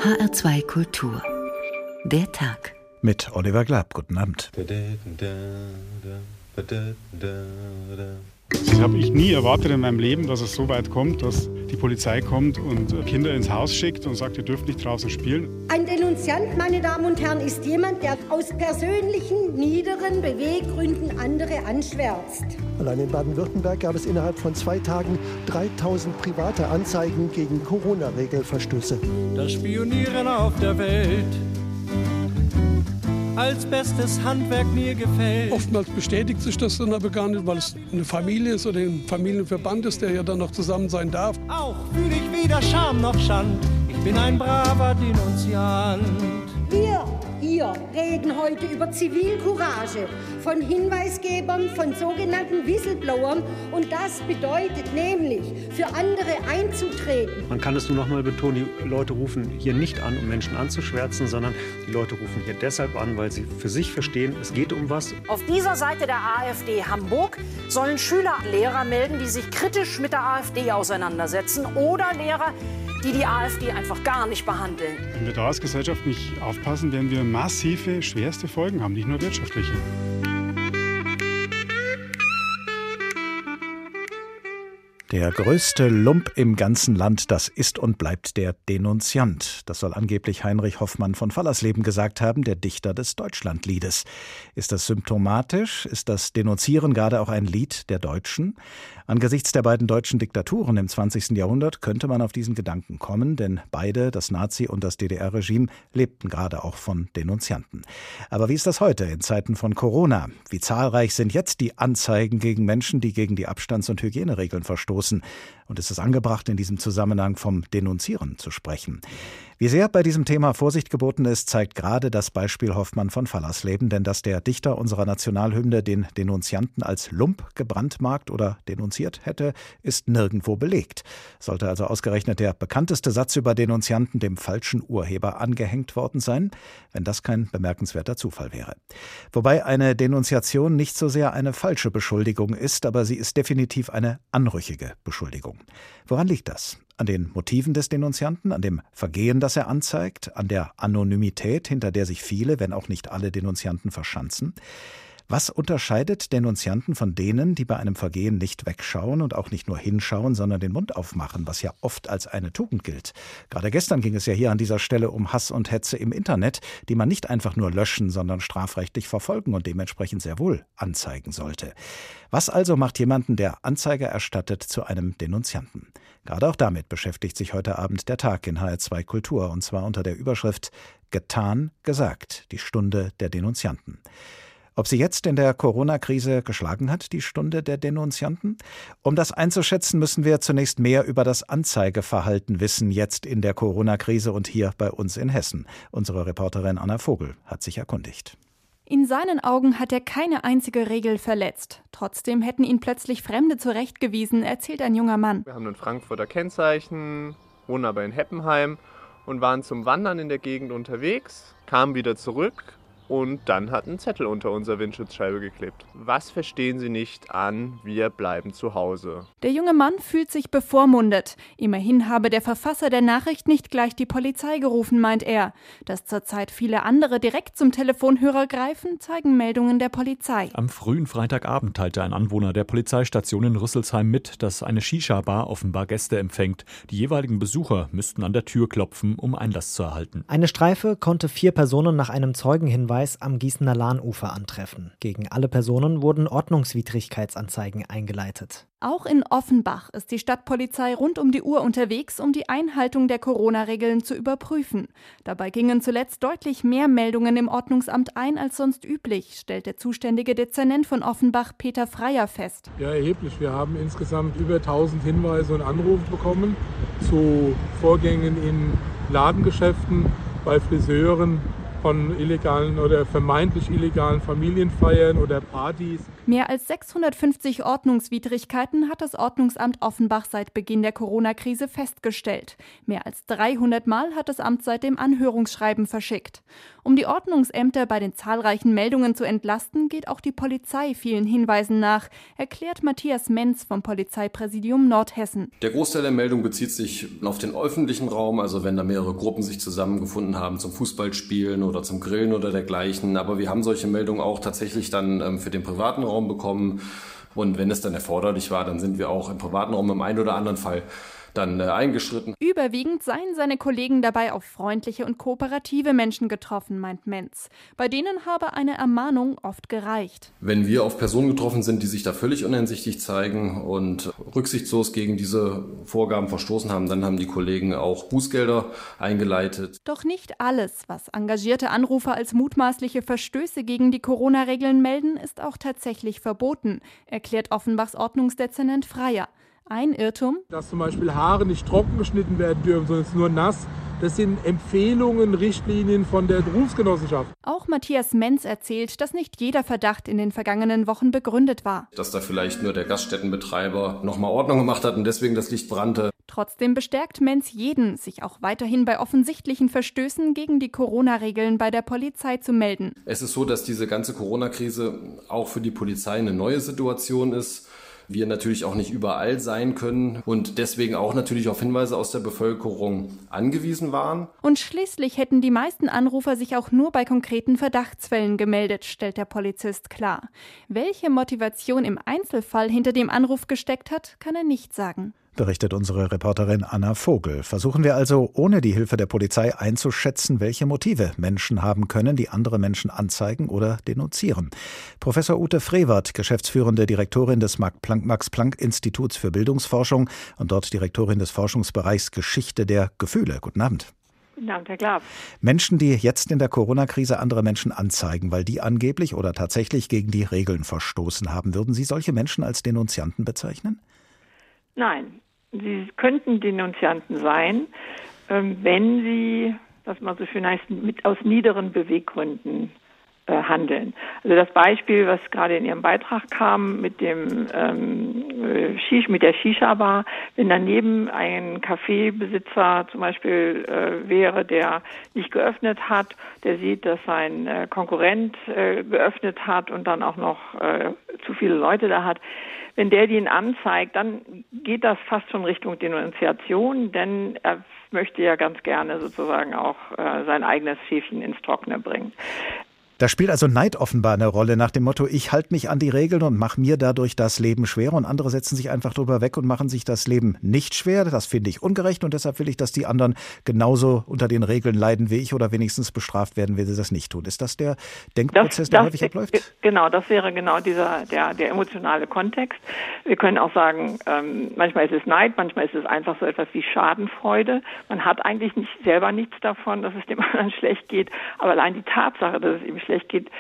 HR2 Kultur. Der Tag. Mit Oliver Glab. Guten Abend. Das habe ich nie erwartet in meinem Leben, dass es so weit kommt, dass die Polizei kommt und Kinder ins Haus schickt und sagt, ihr dürft nicht draußen spielen. Ein Denunziant, meine Damen und Herren, ist jemand, der aus persönlichen, niederen Beweggründen andere anschwärzt. Allein in Baden-Württemberg gab es innerhalb von 2 Tagen 3000 private Anzeigen gegen Corona-Regelverstöße. Das Spionieren auf der Welt als bestes Handwerk mir gefällt. Oftmals bestätigt sich das dann aber gar nicht, weil es eine Familie ist oder ein Familienverband ist, der ja dann noch zusammen sein darf. Auch fühle ich weder Scham noch Schand, ich bin ein braver Denunziant. Wir hier reden heute über Zivilcourage von Hinweisgebern, von sogenannten Whistleblowern. Und das bedeutet nämlich, für andere einzutreten. Man kann es nur noch mal betonen, die Leute rufen hier nicht an, um Menschen anzuschwärzen, sondern die Leute rufen hier deshalb an, weil sie für sich verstehen, es geht um was. Auf dieser Seite der AfD Hamburg sollen Schüler Lehrer melden, die sich kritisch mit der AfD auseinandersetzen, oder Lehrer, die die AfD einfach gar nicht behandeln. Wenn wir da als Gesellschaft nicht aufpassen, werden wir massive, schwerste Folgen haben, nicht nur wirtschaftliche. Der größte Lump im ganzen Land, das ist und bleibt der Denunziant. Das soll angeblich Heinrich Hoffmann von Fallersleben gesagt haben, der Dichter des Deutschlandliedes. Ist das symptomatisch? Ist das Denunzieren gerade auch ein Lied der Deutschen? Angesichts der beiden deutschen Diktaturen im 20. Jahrhundert könnte man auf diesen Gedanken kommen, denn beide, das Nazi- und das DDR-Regime, lebten gerade auch von Denunzianten. Aber wie ist das heute in Zeiten von Corona? Wie zahlreich sind jetzt die Anzeigen gegen Menschen, die gegen die Abstands- und Hygieneregeln verstoßen? Und ist es angebracht, in diesem Zusammenhang vom Denunzieren zu sprechen? Wie sehr bei diesem Thema Vorsicht geboten ist, zeigt gerade das Beispiel Hoffmann von Fallersleben, denn dass der Dichter unserer Nationalhymne den Denunzianten als Lump gebrandmarkt oder denunziert hätte, ist nirgendwo belegt. Sollte also ausgerechnet der bekannteste Satz über Denunzianten dem falschen Urheber angehängt worden sein, wenn das kein bemerkenswerter Zufall wäre. Wobei eine Denunziation nicht so sehr eine falsche Beschuldigung ist, aber sie ist definitiv eine anrüchige Beschuldigung. Woran liegt das? An den Motiven des Denunzianten, an dem Vergehen, das er anzeigt, an der Anonymität, hinter der sich viele, wenn auch nicht alle Denunzianten verschanzen? Was unterscheidet Denunzianten von denen, die bei einem Vergehen nicht wegschauen und auch nicht nur hinschauen, sondern den Mund aufmachen, was ja oft als eine Tugend gilt? Gerade gestern ging es ja hier an dieser Stelle um Hass und Hetze im Internet, die man nicht einfach nur löschen, sondern strafrechtlich verfolgen und dementsprechend sehr wohl anzeigen sollte. Was also macht jemanden, der Anzeige erstattet, zu einem Denunzianten? Gerade auch damit beschäftigt sich heute Abend der Tag in HR2 Kultur, und zwar unter der Überschrift »Getan, gesagt, die Stunde der Denunzianten«. Ob sie jetzt in der Corona-Krise geschlagen hat, die Stunde der Denunzianten? Um das einzuschätzen, müssen wir zunächst mehr über das Anzeigeverhalten wissen, jetzt in der Corona-Krise und hier bei uns in Hessen. Unsere Reporterin Anna Vogel hat sich erkundigt. In seinen Augen hat er keine einzige Regel verletzt. Trotzdem hätten ihn plötzlich Fremde zurechtgewiesen, erzählt ein junger Mann. Wir haben ein Frankfurter Kennzeichen, wohnen aber in Heppenheim und waren zum Wandern in der Gegend unterwegs, kamen wieder zurück und dann hat ein Zettel unter unserer Windschutzscheibe geklebt. Was verstehen Sie nicht an, wir bleiben zu Hause? Der junge Mann fühlt sich bevormundet. Immerhin habe der Verfasser der Nachricht nicht gleich die Polizei gerufen, meint er. Dass zurzeit viele andere direkt zum Telefonhörer greifen, zeigen Meldungen der Polizei. Am frühen Freitagabend teilte ein Anwohner der Polizeistation in Rüsselsheim mit, dass eine Shisha-Bar offenbar Gäste empfängt. Die jeweiligen Besucher müssten an der Tür klopfen, um Einlass zu erhalten. Eine Streife konnte 4 Personen nach einem Zeugenhinweis am Gießener Lahnufer antreffen. Gegen alle Personen wurden Ordnungswidrigkeitsanzeigen eingeleitet. Auch in Offenbach ist die Stadtpolizei rund um die Uhr unterwegs, um die Einhaltung der Corona-Regeln zu überprüfen. Dabei gingen zuletzt deutlich mehr Meldungen im Ordnungsamt ein als sonst üblich, stellt der zuständige Dezernent von Offenbach, Peter Freier, fest. Ja, erheblich. Wir haben insgesamt über 1000 Hinweise und Anrufe bekommen zu Vorgängen in Ladengeschäften, bei Friseuren, von illegalen oder vermeintlich illegalen Familienfeiern oder Partys. Mehr als 650 Ordnungswidrigkeiten hat das Ordnungsamt Offenbach seit Beginn der Corona-Krise festgestellt. Mehr als 300 Mal hat das Amt seitdem Anhörungsschreiben verschickt. Um die Ordnungsämter bei den zahlreichen Meldungen zu entlasten, geht auch die Polizei vielen Hinweisen nach, erklärt Matthias Menz vom Polizeipräsidium Nordhessen. Der Großteil der Meldungen bezieht sich auf den öffentlichen Raum, also wenn da mehrere Gruppen sich zusammengefunden haben zum Fußballspielen oder zum Grillen oder dergleichen. Aber wir haben solche Meldungen auch tatsächlich dann für den privaten Raum bekommen. Und wenn es dann erforderlich war, dann sind wir auch im privaten Raum im einen oder anderen Fall dann eingeschritten. Überwiegend seien seine Kollegen dabei auf freundliche und kooperative Menschen getroffen, meint Menz. Bei denen habe eine Ermahnung oft gereicht. Wenn wir auf Personen getroffen sind, die sich da völlig uneinsichtig zeigen und rücksichtslos gegen diese Vorgaben verstoßen haben, dann haben die Kollegen auch Bußgelder eingeleitet. Doch nicht alles, was engagierte Anrufer als mutmaßliche Verstöße gegen die Corona-Regeln melden, ist auch tatsächlich verboten, erklärt Offenbachs Ordnungsdezernent Freier. Ein Irrtum? Dass zum Beispiel Haare nicht trocken geschnitten werden dürfen, sondern nur nass. Das sind Empfehlungen, Richtlinien von der Berufsgenossenschaft. Auch Matthias Menz erzählt, dass nicht jeder Verdacht in den vergangenen Wochen begründet war. Dass da vielleicht nur der Gaststättenbetreiber nochmal Ordnung gemacht hat und deswegen das Licht brannte. Trotzdem bestärkt Menz jeden, sich auch weiterhin bei offensichtlichen Verstößen gegen die Corona-Regeln bei der Polizei zu melden. Es ist so, dass diese ganze Corona-Krise auch für die Polizei eine neue Situation ist. Wir natürlich auch nicht überall sein können und deswegen auch natürlich auf Hinweise aus der Bevölkerung angewiesen waren. Und schließlich hätten die meisten Anrufer sich auch nur bei konkreten Verdachtsfällen gemeldet, stellt der Polizist klar. Welche Motivation im Einzelfall hinter dem Anruf gesteckt hat, kann er nicht sagen. Berichtet unsere Reporterin Anna Vogel. Versuchen wir also, ohne die Hilfe der Polizei einzuschätzen, welche Motive Menschen haben können, die andere Menschen anzeigen oder denunzieren. Professor Ute Frevert, geschäftsführende Direktorin des Max-Planck-Instituts für Bildungsforschung und dort Direktorin des Forschungsbereichs Geschichte der Gefühle. Guten Abend. Guten Abend, Herr Glab. Menschen, die jetzt in der Corona-Krise andere Menschen anzeigen, weil die angeblich oder tatsächlich gegen die Regeln verstoßen haben, würden Sie solche Menschen als Denunzianten bezeichnen? Nein, sie könnten Denunzianten sein, wenn sie, das mal so schön heißt, aus niederen Beweggründen handeln. Also das Beispiel, was gerade in Ihrem Beitrag kam mit dem mit der Shisha-Bar, wenn daneben ein Kaffeebesitzer zum Beispiel wäre, der nicht geöffnet hat, der sieht, dass sein Konkurrent geöffnet hat und dann auch noch zu viele Leute da hat. Wenn der ihn anzeigt, dann geht das fast schon Richtung Denunziation, denn er möchte ja ganz gerne sozusagen auch sein eigenes Schäfchen ins Trockene bringen. Da spielt also Neid offenbar eine Rolle nach dem Motto, ich halte mich an die Regeln und mache mir dadurch das Leben schwerer und andere setzen sich einfach drüber weg und machen sich das Leben nicht schwer. Das finde ich ungerecht und deshalb will ich, dass die anderen genauso unter den Regeln leiden wie ich oder wenigstens bestraft werden, wenn sie das nicht tun. Ist das der Denkprozess, der häufig abläuft? Genau, das wäre genau der emotionale Kontext. Wir können auch sagen, manchmal ist es Neid, manchmal ist es einfach so etwas wie Schadenfreude. Man hat eigentlich selber nichts davon, dass es dem anderen schlecht geht, aber allein die Tatsache, dass es ihm schlecht geht,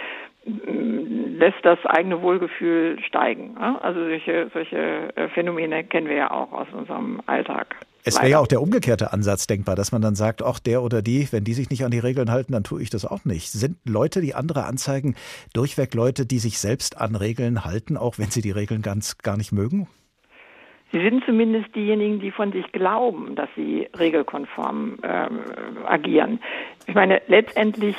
lässt das eigene Wohlgefühl steigen. Also solche Phänomene kennen wir ja auch aus unserem Alltag. Es wäre ja auch der umgekehrte Ansatz denkbar, dass man dann sagt, ach, der oder die, wenn die sich nicht an die Regeln halten, dann tue ich das auch nicht. Sind Leute, die andere anzeigen, durchweg Leute, die sich selbst an Regeln halten, auch wenn sie die Regeln gar nicht mögen? Sie sind zumindest diejenigen, die von sich glauben, dass sie regelkonform agieren. Ich meine, letztendlich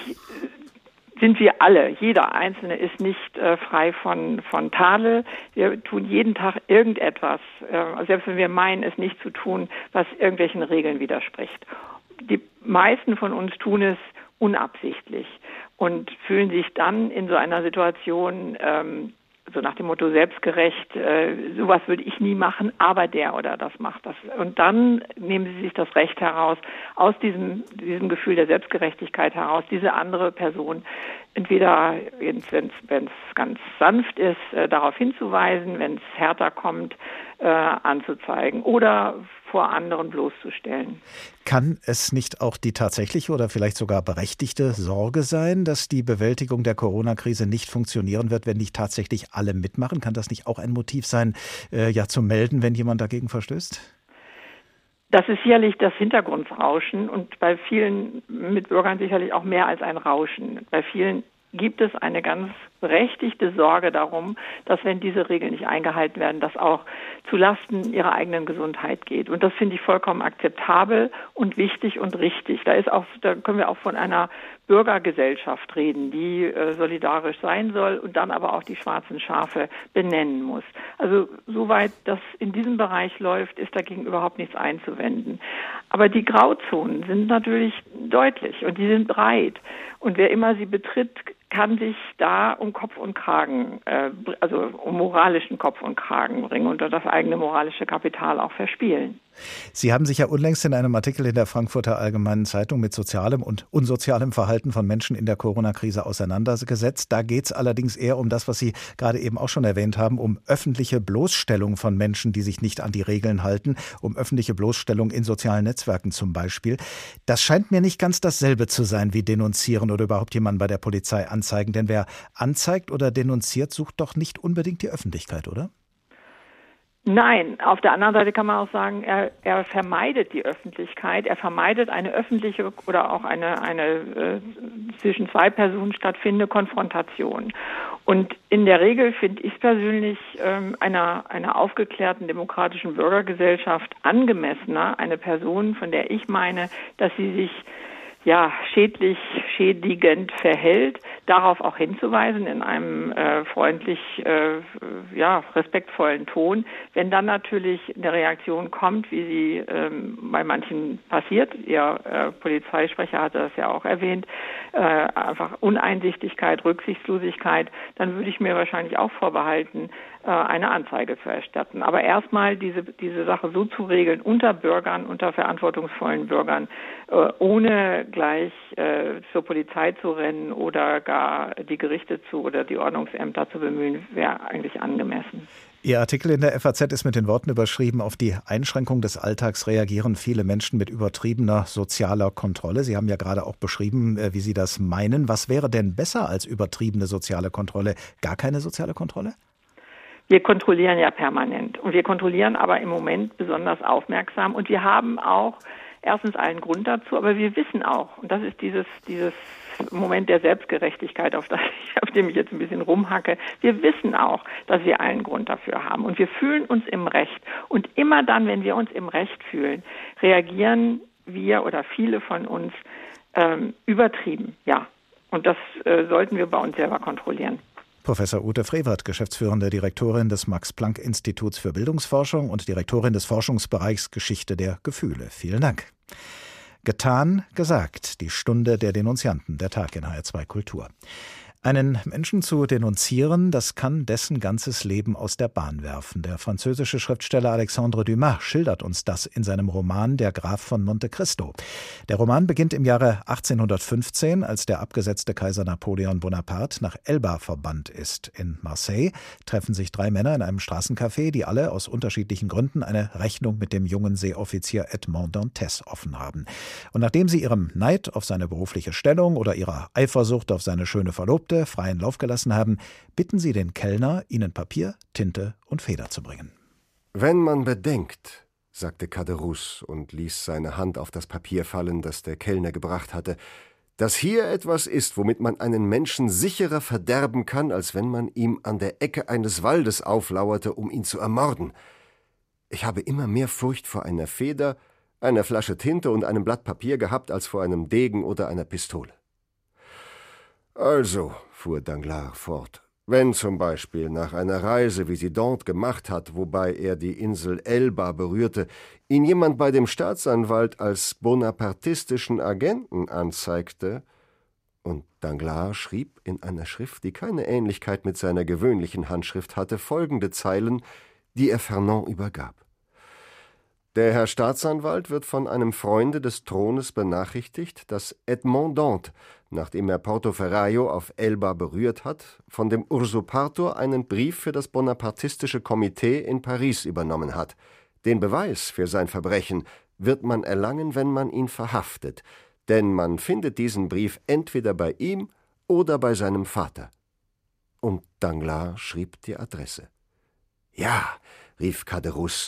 sind wir alle, jeder Einzelne ist nicht frei von Tadel. Wir tun jeden Tag irgendetwas, selbst wenn wir meinen, es nicht zu tun, was irgendwelchen Regeln widerspricht. Die meisten von uns tun es unabsichtlich und fühlen sich dann in so einer Situation so nach dem Motto selbstgerecht, sowas würde ich nie machen, aber der oder das macht das. Und dann nehmen sie sich das Recht heraus, aus diesem Gefühl der Selbstgerechtigkeit heraus, diese andere Person entweder, wenn es ganz sanft ist, darauf hinzuweisen, wenn es härter kommt, anzuzeigen oder vor anderen bloßzustellen. Kann es nicht auch die tatsächliche oder vielleicht sogar berechtigte Sorge sein, dass die Bewältigung der Corona-Krise nicht funktionieren wird, wenn nicht tatsächlich alle mitmachen? Kann das nicht auch ein Motiv sein, zu melden, wenn jemand dagegen verstößt? Das ist sicherlich das Hintergrundrauschen und bei vielen Mitbürgern sicherlich auch mehr als ein Rauschen. Bei vielen gibt es eine ganz berechtigte Sorge darum, dass wenn diese Regeln nicht eingehalten werden, das auch zulasten ihrer eigenen Gesundheit geht. Und das finde ich vollkommen akzeptabel und wichtig und richtig. Da können wir auch von einer Bürgergesellschaft reden, die solidarisch sein soll und dann aber auch die schwarzen Schafe benennen muss. Also soweit das in diesem Bereich läuft, ist dagegen überhaupt nichts einzuwenden. Aber die Grauzonen sind natürlich deutlich und die sind breit. Und wer immer sie betritt, kann sich da um Kopf und Kragen, also um moralischen Kopf und Kragen bringen und das eigene moralische Kapital auch verspielen. Sie haben sich ja unlängst in einem Artikel in der Frankfurter Allgemeinen Zeitung mit sozialem und unsozialem Verhalten von Menschen in der Corona-Krise auseinandergesetzt. Da geht es allerdings eher um das, was Sie gerade eben auch schon erwähnt haben, um öffentliche Bloßstellung von Menschen, die sich nicht an die Regeln halten, um öffentliche Bloßstellung in sozialen Netzwerken zum Beispiel. Das scheint mir nicht ganz dasselbe zu sein wie denunzieren oder überhaupt jemanden bei der Polizei anzeigen. Denn wer anzeigt oder denunziert, sucht doch nicht unbedingt die Öffentlichkeit, oder? Nein, auf der anderen Seite kann man auch sagen, er vermeidet die Öffentlichkeit, er vermeidet eine öffentliche oder auch eine zwischen zwei Personen stattfindende Konfrontation. Und in der Regel finde ich persönlich einer aufgeklärten demokratischen Bürgergesellschaft angemessener eine Person, von der ich meine, dass sie sich schädigend verhält, darauf auch hinzuweisen in einem freundlich, respektvollen Ton. Wenn dann natürlich eine Reaktion kommt, wie sie bei manchen passiert, Ihr Polizeisprecher hatte das ja auch erwähnt, einfach Uneinsichtigkeit, Rücksichtslosigkeit, dann würde ich mir wahrscheinlich auch vorbehalten, eine Anzeige zu erstatten. Aber erstmal diese Sache so zu regeln unter Bürgern, unter verantwortungsvollen Bürgern, ohne gleich zur Polizei zu rennen oder gar die Gerichte oder die Ordnungsämter zu bemühen, wäre eigentlich angemessen. Ihr Artikel in der FAZ ist mit den Worten überschrieben: Auf die Einschränkung des Alltags reagieren viele Menschen mit übertriebener sozialer Kontrolle. Sie haben ja gerade auch beschrieben, wie Sie das meinen. Was wäre denn besser als übertriebene soziale Kontrolle? Gar keine soziale Kontrolle? Wir kontrollieren ja permanent und wir kontrollieren aber im Moment besonders aufmerksam und wir haben auch erstens einen Grund dazu, aber wir wissen auch, und das ist dieses Moment der Selbstgerechtigkeit, auf dem ich jetzt ein bisschen rumhacke, wir wissen auch, dass wir einen Grund dafür haben und wir fühlen uns im Recht. Und immer dann, wenn wir uns im Recht fühlen, reagieren wir oder viele von uns übertrieben, ja. Und das sollten wir bei uns selber kontrollieren. Professor Ute Frevert, geschäftsführende Direktorin des Max-Planck-Instituts für Bildungsforschung und Direktorin des Forschungsbereichs Geschichte der Gefühle. Vielen Dank. Getan, gesagt. Die Stunde der Denunzianten, der Tag in HR2 Kultur. Einen Menschen zu denunzieren, das kann dessen ganzes Leben aus der Bahn werfen. Der französische Schriftsteller Alexandre Dumas schildert uns das in seinem Roman Der Graf von Monte Cristo. Der Roman beginnt im Jahre 1815, als der abgesetzte Kaiser Napoleon Bonaparte nach Elba verbannt ist. In Marseille treffen sich 3 Männer in einem Straßencafé, die alle aus unterschiedlichen Gründen eine Rechnung mit dem jungen Seeoffizier Edmond Dantes offen haben. Und nachdem sie ihrem Neid auf seine berufliche Stellung oder ihrer Eifersucht auf seine schöne Verlobte freien Lauf gelassen haben, bitten sie den Kellner, ihnen Papier, Tinte und Feder zu bringen. Wenn man bedenkt, sagte Caderousse und ließ seine Hand auf das Papier fallen, das der Kellner gebracht hatte, dass hier etwas ist, womit man einen Menschen sicherer verderben kann, als wenn man ihm an der Ecke eines Waldes auflauerte, um ihn zu ermorden. Ich habe immer mehr Furcht vor einer Feder, einer Flasche Tinte und einem Blatt Papier gehabt, als vor einem Degen oder einer Pistole. Also, fuhr Danglars fort, wenn zum Beispiel nach einer Reise, wie sie Dante gemacht hat, wobei er die Insel Elba berührte, ihn jemand bei dem Staatsanwalt als bonapartistischen Agenten anzeigte, und Danglars schrieb in einer Schrift, die keine Ähnlichkeit mit seiner gewöhnlichen Handschrift hatte, folgende Zeilen, die er Fernand übergab. Der Herr Staatsanwalt wird von einem Freunde des Thrones benachrichtigt, dass Edmond Dantes, nachdem er Portoferraio auf Elba berührt hat, von dem Usurpator einen Brief für das bonapartistische Komitee in Paris übernommen hat. Den Beweis für sein Verbrechen wird man erlangen, wenn man ihn verhaftet, denn man findet diesen Brief entweder bei ihm oder bei seinem Vater. Und Danglars schrieb die Adresse. »Ja«, rief Caderousse,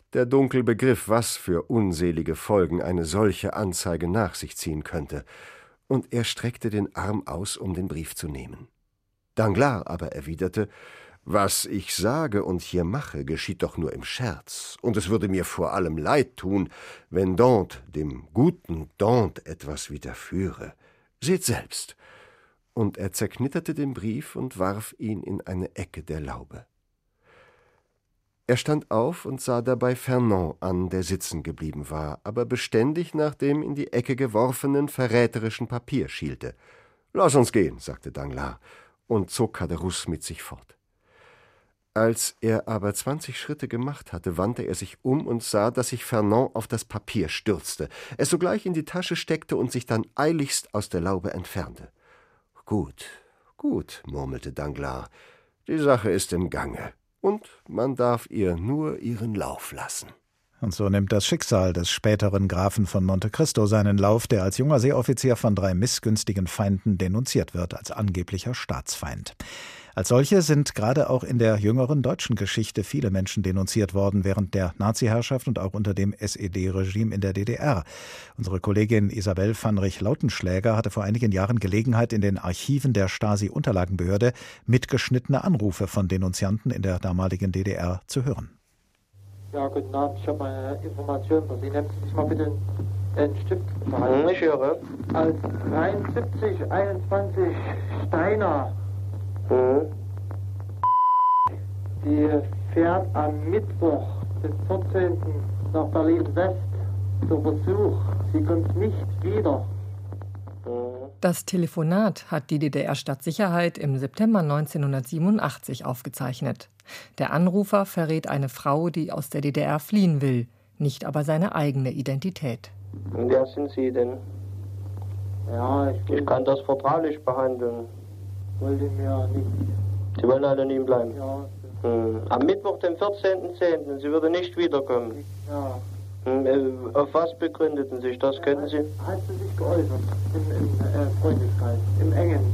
Der Dunkel begriff, was für unselige Folgen eine solche Anzeige nach sich ziehen könnte, und er streckte den Arm aus, um den Brief zu nehmen. Danglars aber erwiderte: »Was ich sage und hier mache, geschieht doch nur im Scherz, und es würde mir vor allem leid tun, wenn Dante, dem guten Dante, etwas widerführe. Seht selbst.« Und er zerknitterte den Brief und warf ihn in eine Ecke der Laube. Er stand auf und sah dabei Fernand an, der sitzen geblieben war, aber beständig nach dem in die Ecke geworfenen verräterischen Papier schielte. »Lass uns gehen«, sagte Danglars und zog Caderousse mit sich fort. Als er aber 20 Schritte gemacht hatte, wandte er sich um und sah, dass sich Fernand auf das Papier stürzte, es sogleich in die Tasche steckte und sich dann eiligst aus der Laube entfernte. »Gut, gut«, murmelte Danglars, »die Sache ist im Gange, und man darf ihr nur ihren Lauf lassen.« Und so nimmt das Schicksal des späteren Grafen von Monte Cristo seinen Lauf, der als junger Seeoffizier von 3 missgünstigen Feinden denunziert wird als angeblicher Staatsfeind. Als solche sind gerade auch in der jüngeren deutschen Geschichte viele Menschen denunziert worden während der Nazi-Herrschaft und auch unter dem SED-Regime in der DDR. Unsere Kollegin Isabel Vanrich-Lautenschläger hatte vor einigen Jahren Gelegenheit, in den Archiven der Stasi-Unterlagenbehörde mitgeschnittene Anrufe von Denunzianten in der damaligen DDR zu hören. Ja, guten Abend, ich habe eine Information für Sie. Nehmen Sie sich mal bitte einen Stift. Ich höre. Als 7321 Steiner. Die fährt am Mittwoch, den 14. nach Berlin-West zu Besuch. Sie kommt nicht wieder. Das Telefonat hat die DDR-Stadtsicherheit im September 1987 aufgezeichnet. Der Anrufer verrät eine Frau, die aus der DDR fliehen will, nicht aber seine eigene Identität. Und wer sind Sie denn? Ja, ich kann das vertraulich behandeln. Wollte mir nicht. Sie wollen anonym bleiben? Ja. Am Mittwoch, den 14.10. Sie würde nicht wiederkommen. Ja. Auf was begründeten sich das? Können Sie? Hat sie sich geäußert, im Freundeskreis, im Engen.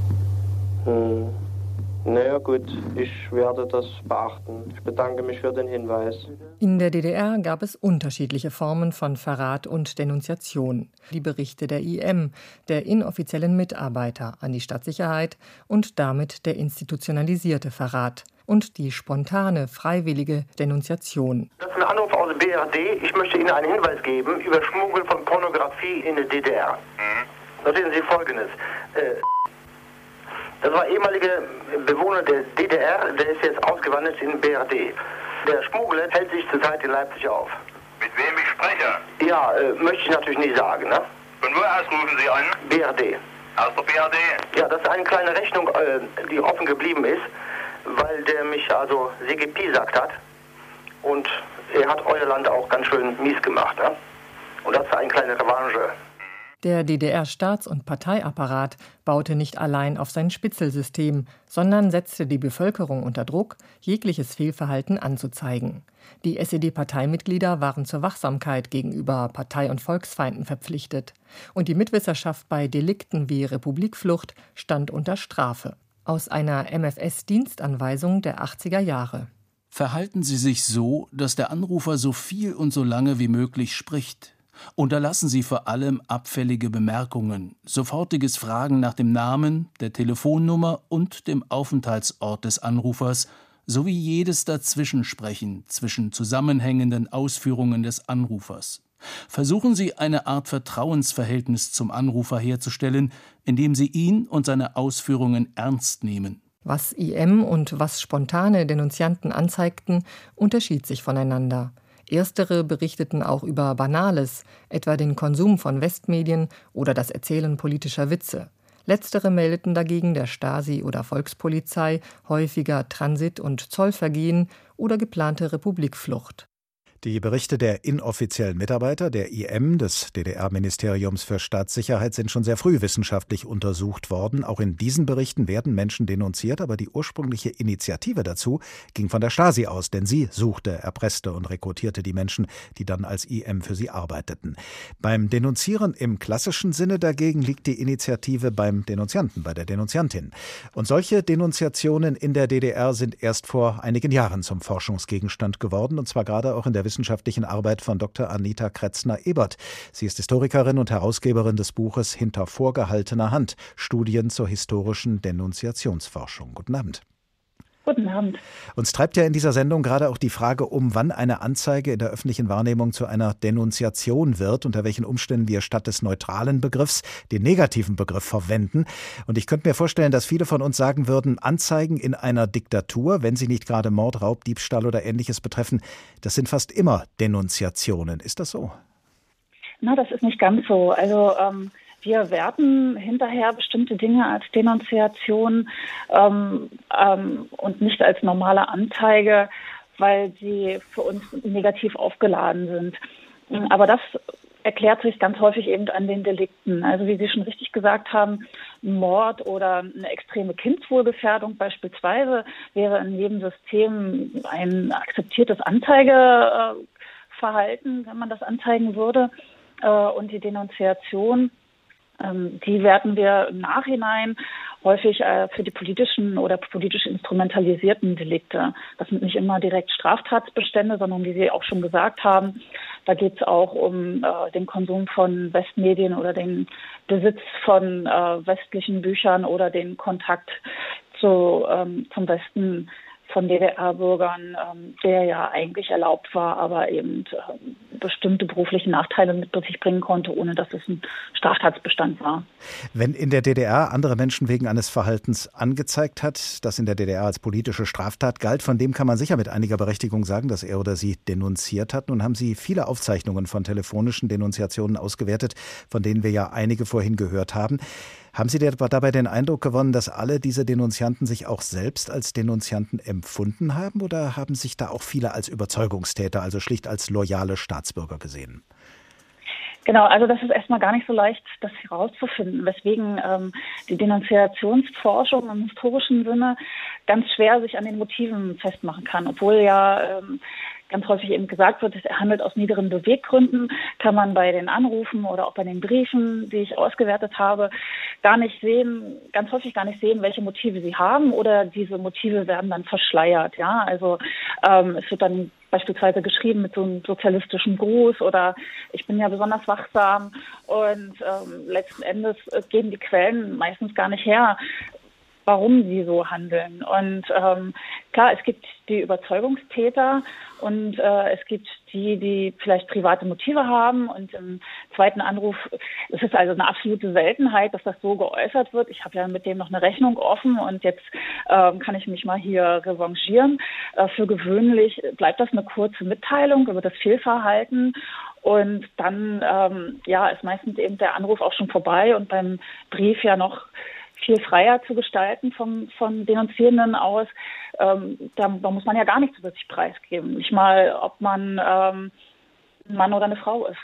Naja gut, ich werde das beachten. Ich bedanke mich für den Hinweis. In der DDR gab es unterschiedliche Formen von Verrat und Denunziation. Die Berichte der IM, der inoffiziellen Mitarbeiter an die Stadtsicherheit und damit der institutionalisierte Verrat. Und die spontane, freiwillige Denunziation. Das ist ein Anruf aus dem BRD. Ich möchte Ihnen einen Hinweis geben über Schmuggel von Pornografie in der DDR. Da sehen Sie Folgendes. Das war ehemaliger Bewohner der DDR, der ist jetzt ausgewandert in den BRD. Der Schmuggler hält sich zurzeit in Leipzig auf. Mit wem ich spreche? Ja, möchte ich natürlich nicht sagen, ne? Von wo aus rufen Sie an? BRD. Aus der BRD? Ja, das ist eine kleine Rechnung, die offen geblieben ist, weil der mich also sehr gepiesackt hat. Und er hat euer Land auch ganz schön mies gemacht, ne? Und das ist eine kleine Revanche. Der DDR-Staats- und Parteiapparat baute nicht allein auf sein Spitzelsystem, sondern setzte die Bevölkerung unter Druck, jegliches Fehlverhalten anzuzeigen. Die SED-Parteimitglieder waren zur Wachsamkeit gegenüber Partei- und Volksfeinden verpflichtet. Und die Mitwisserschaft bei Delikten wie Republikflucht stand unter Strafe. Aus einer MFS-Dienstanweisung der 80er Jahre. Verhalten Sie sich so, dass der Anrufer so viel und so lange wie möglich spricht. Unterlassen Sie vor allem abfällige Bemerkungen, sofortiges Fragen nach dem Namen, der Telefonnummer und dem Aufenthaltsort des Anrufers sowie jedes Dazwischensprechen zwischen zusammenhängenden Ausführungen des Anrufers. Versuchen Sie, eine Art Vertrauensverhältnis zum Anrufer herzustellen, indem Sie ihn und seine Ausführungen ernst nehmen. Was IM und was spontane Denunzianten anzeigten, unterschied sich voneinander. Erstere berichteten auch über Banales, etwa den Konsum von Westmedien oder das Erzählen politischer Witze. Letztere meldeten dagegen der Stasi oder Volkspolizei häufiger Transit- und Zollvergehen oder geplante Republikflucht. Die Berichte der inoffiziellen Mitarbeiter der IM, des DDR-Ministeriums für Staatssicherheit, sind schon sehr früh wissenschaftlich untersucht worden. Auch in diesen Berichten werden Menschen denunziert, aber die ursprüngliche Initiative dazu ging von der Stasi aus, denn sie suchte, erpresste und rekrutierte die Menschen, die dann als IM für sie arbeiteten. Beim Denunzieren im klassischen Sinne dagegen liegt die Initiative beim Denunzianten, bei der Denunziantin. Und solche Denunziationen in der DDR sind erst vor einigen Jahren zum Forschungsgegenstand geworden, und zwar gerade auch in der wissenschaftlichen Arbeit von Dr. Anita Kretzner-Ebert. Sie ist Historikerin und Herausgeberin des Buches Hinter vorgehaltener Hand – Studien zur historischen Denunziationsforschung. Guten Abend. Guten Abend. Uns treibt ja in dieser Sendung gerade auch die Frage um, wann eine Anzeige in der öffentlichen Wahrnehmung zu einer Denunziation wird, unter welchen Umständen wir statt des neutralen Begriffs den negativen Begriff verwenden. Und ich könnte mir vorstellen, dass viele von uns sagen würden, Anzeigen in einer Diktatur, wenn sie nicht gerade Mord, Raub, Diebstahl oder Ähnliches betreffen, das sind fast immer Denunziationen. Ist das so? Na, das ist nicht ganz so. Also wir werten hinterher bestimmte Dinge als Denunziation und nicht als normale Anzeige, weil sie für uns negativ aufgeladen sind. Aber das erklärt sich ganz häufig eben an den Delikten. Also wie Sie schon richtig gesagt haben, ein Mord oder eine extreme Kindeswohlgefährdung beispielsweise wäre in jedem System ein akzeptiertes Anzeigeverhalten, wenn man das anzeigen würde. Und die Denunziation, die werten wir im Nachhinein häufig für die politischen oder politisch instrumentalisierten Delikte. Das sind nicht immer direkt Straftatsbestände, sondern wie Sie auch schon gesagt haben, da geht es auch um den Konsum von Westmedien oder den Besitz von westlichen Büchern oder den Kontakt zum Westen von DDR-Bürgern, der ja eigentlich erlaubt war, aber eben bestimmte berufliche Nachteile mit sich bringen konnte, ohne dass es ein Straftatsbestand war. Wenn in der DDR andere Menschen wegen eines Verhaltens angezeigt hat, das in der DDR als politische Straftat galt, von dem kann man sicher mit einiger Berechtigung sagen, dass er oder sie denunziert hat. Nun haben Sie viele Aufzeichnungen von telefonischen Denunziationen ausgewertet, von denen wir ja einige vorhin gehört haben. Haben Sie dabei den Eindruck gewonnen, dass alle diese Denunzianten sich auch selbst als Denunzianten empfunden haben, oder haben sich da auch viele als Überzeugungstäter, also schlicht als loyale Staatsbürger gesehen? Genau, also das ist erstmal gar nicht so leicht, das herauszufinden, weswegen die Denunziationsforschung im historischen Sinne ganz schwer sich an den Motiven festmachen kann, obwohl ja ganz häufig eben gesagt wird, er handelt aus niederen Beweggründen, kann man bei den Anrufen oder auch bei den Briefen, die ich ausgewertet habe, ganz häufig gar nicht sehen, welche Motive sie haben, oder diese Motive werden dann verschleiert. Ja, also es wird dann beispielsweise geschrieben mit so einem sozialistischen Gruß oder ich bin ja besonders wachsam, und letzten Endes geben die Quellen meistens gar nicht her, warum sie so handeln. Und klar, es gibt die Überzeugungstäter und es gibt die vielleicht private Motive haben. Und im zweiten Anruf, es ist also eine absolute Seltenheit, dass das so geäußert wird. Ich habe ja mit dem noch eine Rechnung offen und jetzt kann ich mich mal hier revanchieren. Für gewöhnlich bleibt das eine kurze Mitteilung über das Fehlverhalten. Und dann ist meistens eben der Anruf auch schon vorbei und beim Brief ja noch viel freier zu gestalten von Denunzierenden aus. Da muss man ja gar nichts über sich preisgeben. Nicht mal, ob man ein Mann oder eine Frau ist.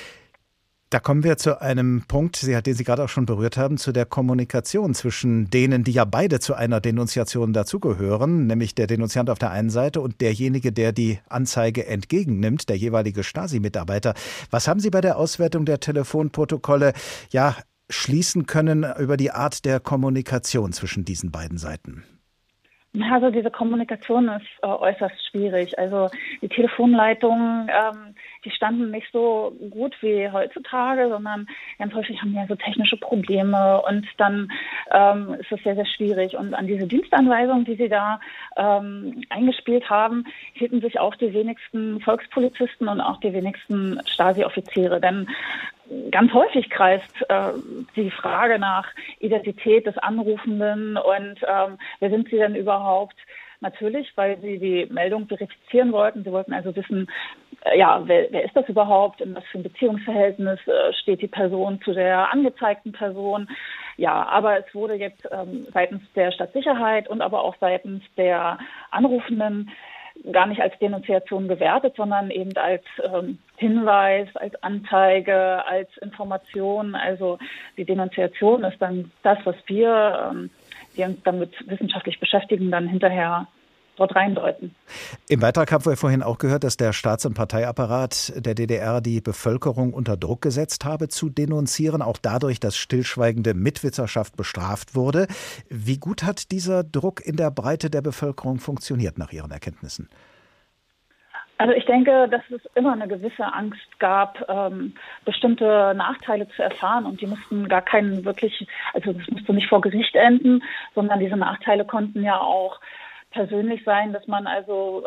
Da kommen wir zu einem Punkt, den Sie gerade auch schon berührt haben, zu der Kommunikation zwischen denen, die ja beide zu einer Denunziation dazugehören, nämlich der Denunziant auf der einen Seite und derjenige, der die Anzeige entgegennimmt, der jeweilige Stasi-Mitarbeiter. Was haben Sie bei der Auswertung der Telefonprotokolle schließen können über die Art der Kommunikation zwischen diesen beiden Seiten? Also diese Kommunikation ist äußerst schwierig. Also die Telefonleitungen, die standen nicht so gut wie heutzutage, sondern ganz häufig haben die ja so technische Probleme und dann ist es sehr, sehr schwierig. Und an diese Dienstanweisung, die sie da eingespielt haben, hielten sich auch die wenigsten Volkspolizisten und auch die wenigsten Stasi-Offiziere. Denn ganz häufig kreist die Frage nach Identität des Anrufenden und wer sind sie denn überhaupt? Natürlich, weil sie die Meldung verifizieren wollten. Sie wollten also wissen, wer ist das überhaupt? In was für ein Beziehungsverhältnis steht die Person zu der angezeigten Person? Ja, aber es wurde jetzt seitens der Stadtsicherheit und aber auch seitens der Anrufenden gar nicht als Denunziation gewertet, sondern eben als Hinweis, als Anzeige, als Information. Also die Denunziation ist dann das, was wir, die uns damit wissenschaftlich beschäftigen, dann hinterher dort reindeuten. Im Beitrag haben wir vorhin auch gehört, dass der Staats- und Parteiapparat der DDR die Bevölkerung unter Druck gesetzt habe, zu denunzieren, auch dadurch, dass stillschweigende Mitwisserschaft bestraft wurde. Wie gut hat dieser Druck in der Breite der Bevölkerung funktioniert nach Ihren Erkenntnissen? Also ich denke, dass es immer eine gewisse Angst gab, bestimmte Nachteile zu erfahren, und die mussten gar keinen wirklich, also das musste nicht vor Gericht enden, sondern diese Nachteile konnten ja auch persönlich sein, dass man also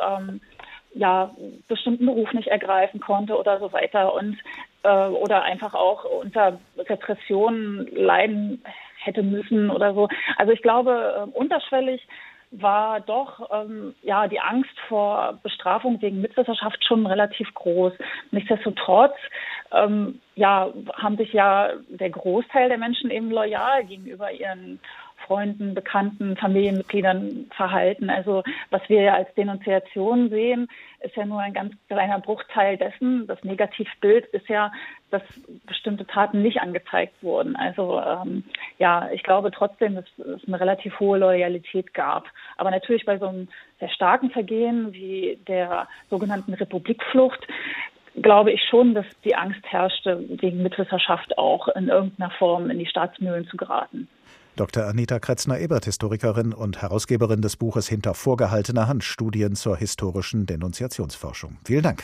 bestimmten Beruf nicht ergreifen konnte oder so weiter, und oder einfach auch unter Repressionen leiden hätte müssen oder so. Also ich glaube, unterschwellig war doch die Angst vor Bestrafung wegen Mitwisserschaft schon relativ groß. Nichtsdestotrotz haben sich ja der Großteil der Menschen eben loyal gegenüber ihren Freunden, Bekannten, Familienmitgliedern verhalten. Also was wir ja als Denunziation sehen, ist ja nur ein ganz kleiner Bruchteil dessen. Das Negativbild ist ja, dass bestimmte Taten nicht angezeigt wurden. Also ich glaube trotzdem, dass es eine relativ hohe Loyalität gab. Aber natürlich bei so einem sehr starken Vergehen wie der sogenannten Republikflucht glaube ich schon, dass die Angst herrschte, wegen Mitwisserschaft auch in irgendeiner Form in die Staatsmühlen zu geraten. Dr. Anita Kretzner-Ebert, Historikerin und Herausgeberin des Buches Hinter vorgehaltener Hand, Studien zur historischen Denunziationsforschung. Vielen Dank.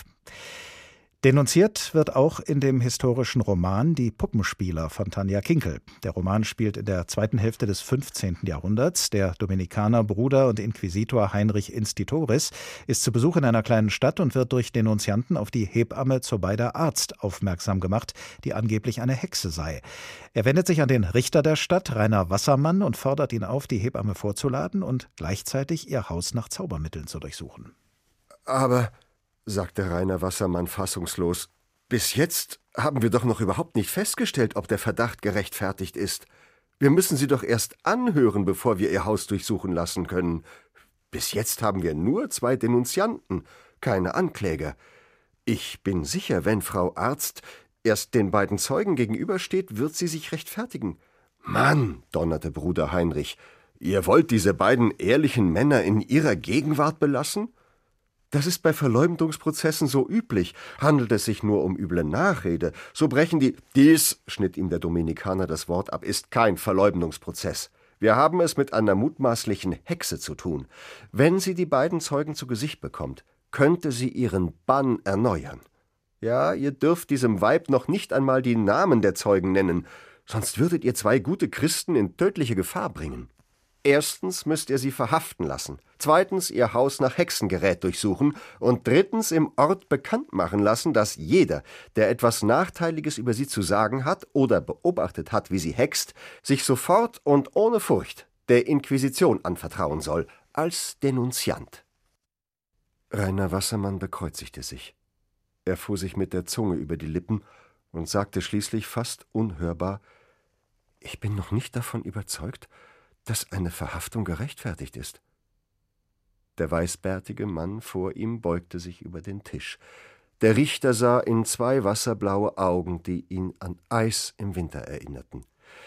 Denunziert wird auch in dem historischen Roman Die Puppenspieler von Tanja Kinkel. Der Roman spielt in der zweiten Hälfte des 15. Jahrhunderts. Der Dominikanerbruder und Inquisitor Heinrich Institoris ist zu Besuch in einer kleinen Stadt und wird durch Denunzianten auf die Hebamme Zobeida Arzt aufmerksam gemacht, die angeblich eine Hexe sei. Er wendet sich an den Richter der Stadt, Rainer Wassermann, und fordert ihn auf, die Hebamme vorzuladen und gleichzeitig ihr Haus nach Zaubermitteln zu durchsuchen. Aber, sagte Rainer Wassermann fassungslos, bis jetzt haben wir doch noch überhaupt nicht festgestellt, ob der Verdacht gerechtfertigt ist. Wir müssen sie doch erst anhören, bevor wir ihr Haus durchsuchen lassen können. Bis jetzt haben wir nur 2 Denunzianten, keine Ankläger. Ich bin sicher, wenn Frau Arzt erst den beiden Zeugen gegenübersteht, wird sie sich rechtfertigen. Mann, donnerte Bruder Heinrich, ihr wollt diese beiden ehrlichen Männer in ihrer Gegenwart belassen? Das ist bei Verleumdungsprozessen so üblich. Handelt es sich nur um üble Nachrede, so brechen die... Dies, schnitt ihm der Dominikaner das Wort ab, ist kein Verleumdungsprozess. Wir haben es mit einer mutmaßlichen Hexe zu tun. Wenn sie die beiden Zeugen zu Gesicht bekommt, könnte sie ihren Bann erneuern. Ja, ihr dürft diesem Weib noch nicht einmal die Namen der Zeugen nennen, sonst würdet ihr 2 gute Christen in tödliche Gefahr bringen. Erstens müsst ihr sie verhaften lassen, zweitens ihr Haus nach Hexengerät durchsuchen und drittens im Ort bekannt machen lassen, dass jeder, der etwas Nachteiliges über sie zu sagen hat oder beobachtet hat, wie sie hext, sich sofort und ohne Furcht der Inquisition anvertrauen soll, als Denunziant. Rainer Wassermann bekreuzigte sich. Er fuhr sich mit der Zunge über die Lippen und sagte schließlich fast unhörbar: »Ich bin noch nicht davon überzeugt, dass eine Verhaftung gerechtfertigt ist.« Der weißbärtige Mann vor ihm beugte sich über den Tisch. Der Richter sah in 2 wasserblaue Augen, die ihn an Eis im Winter erinnerten.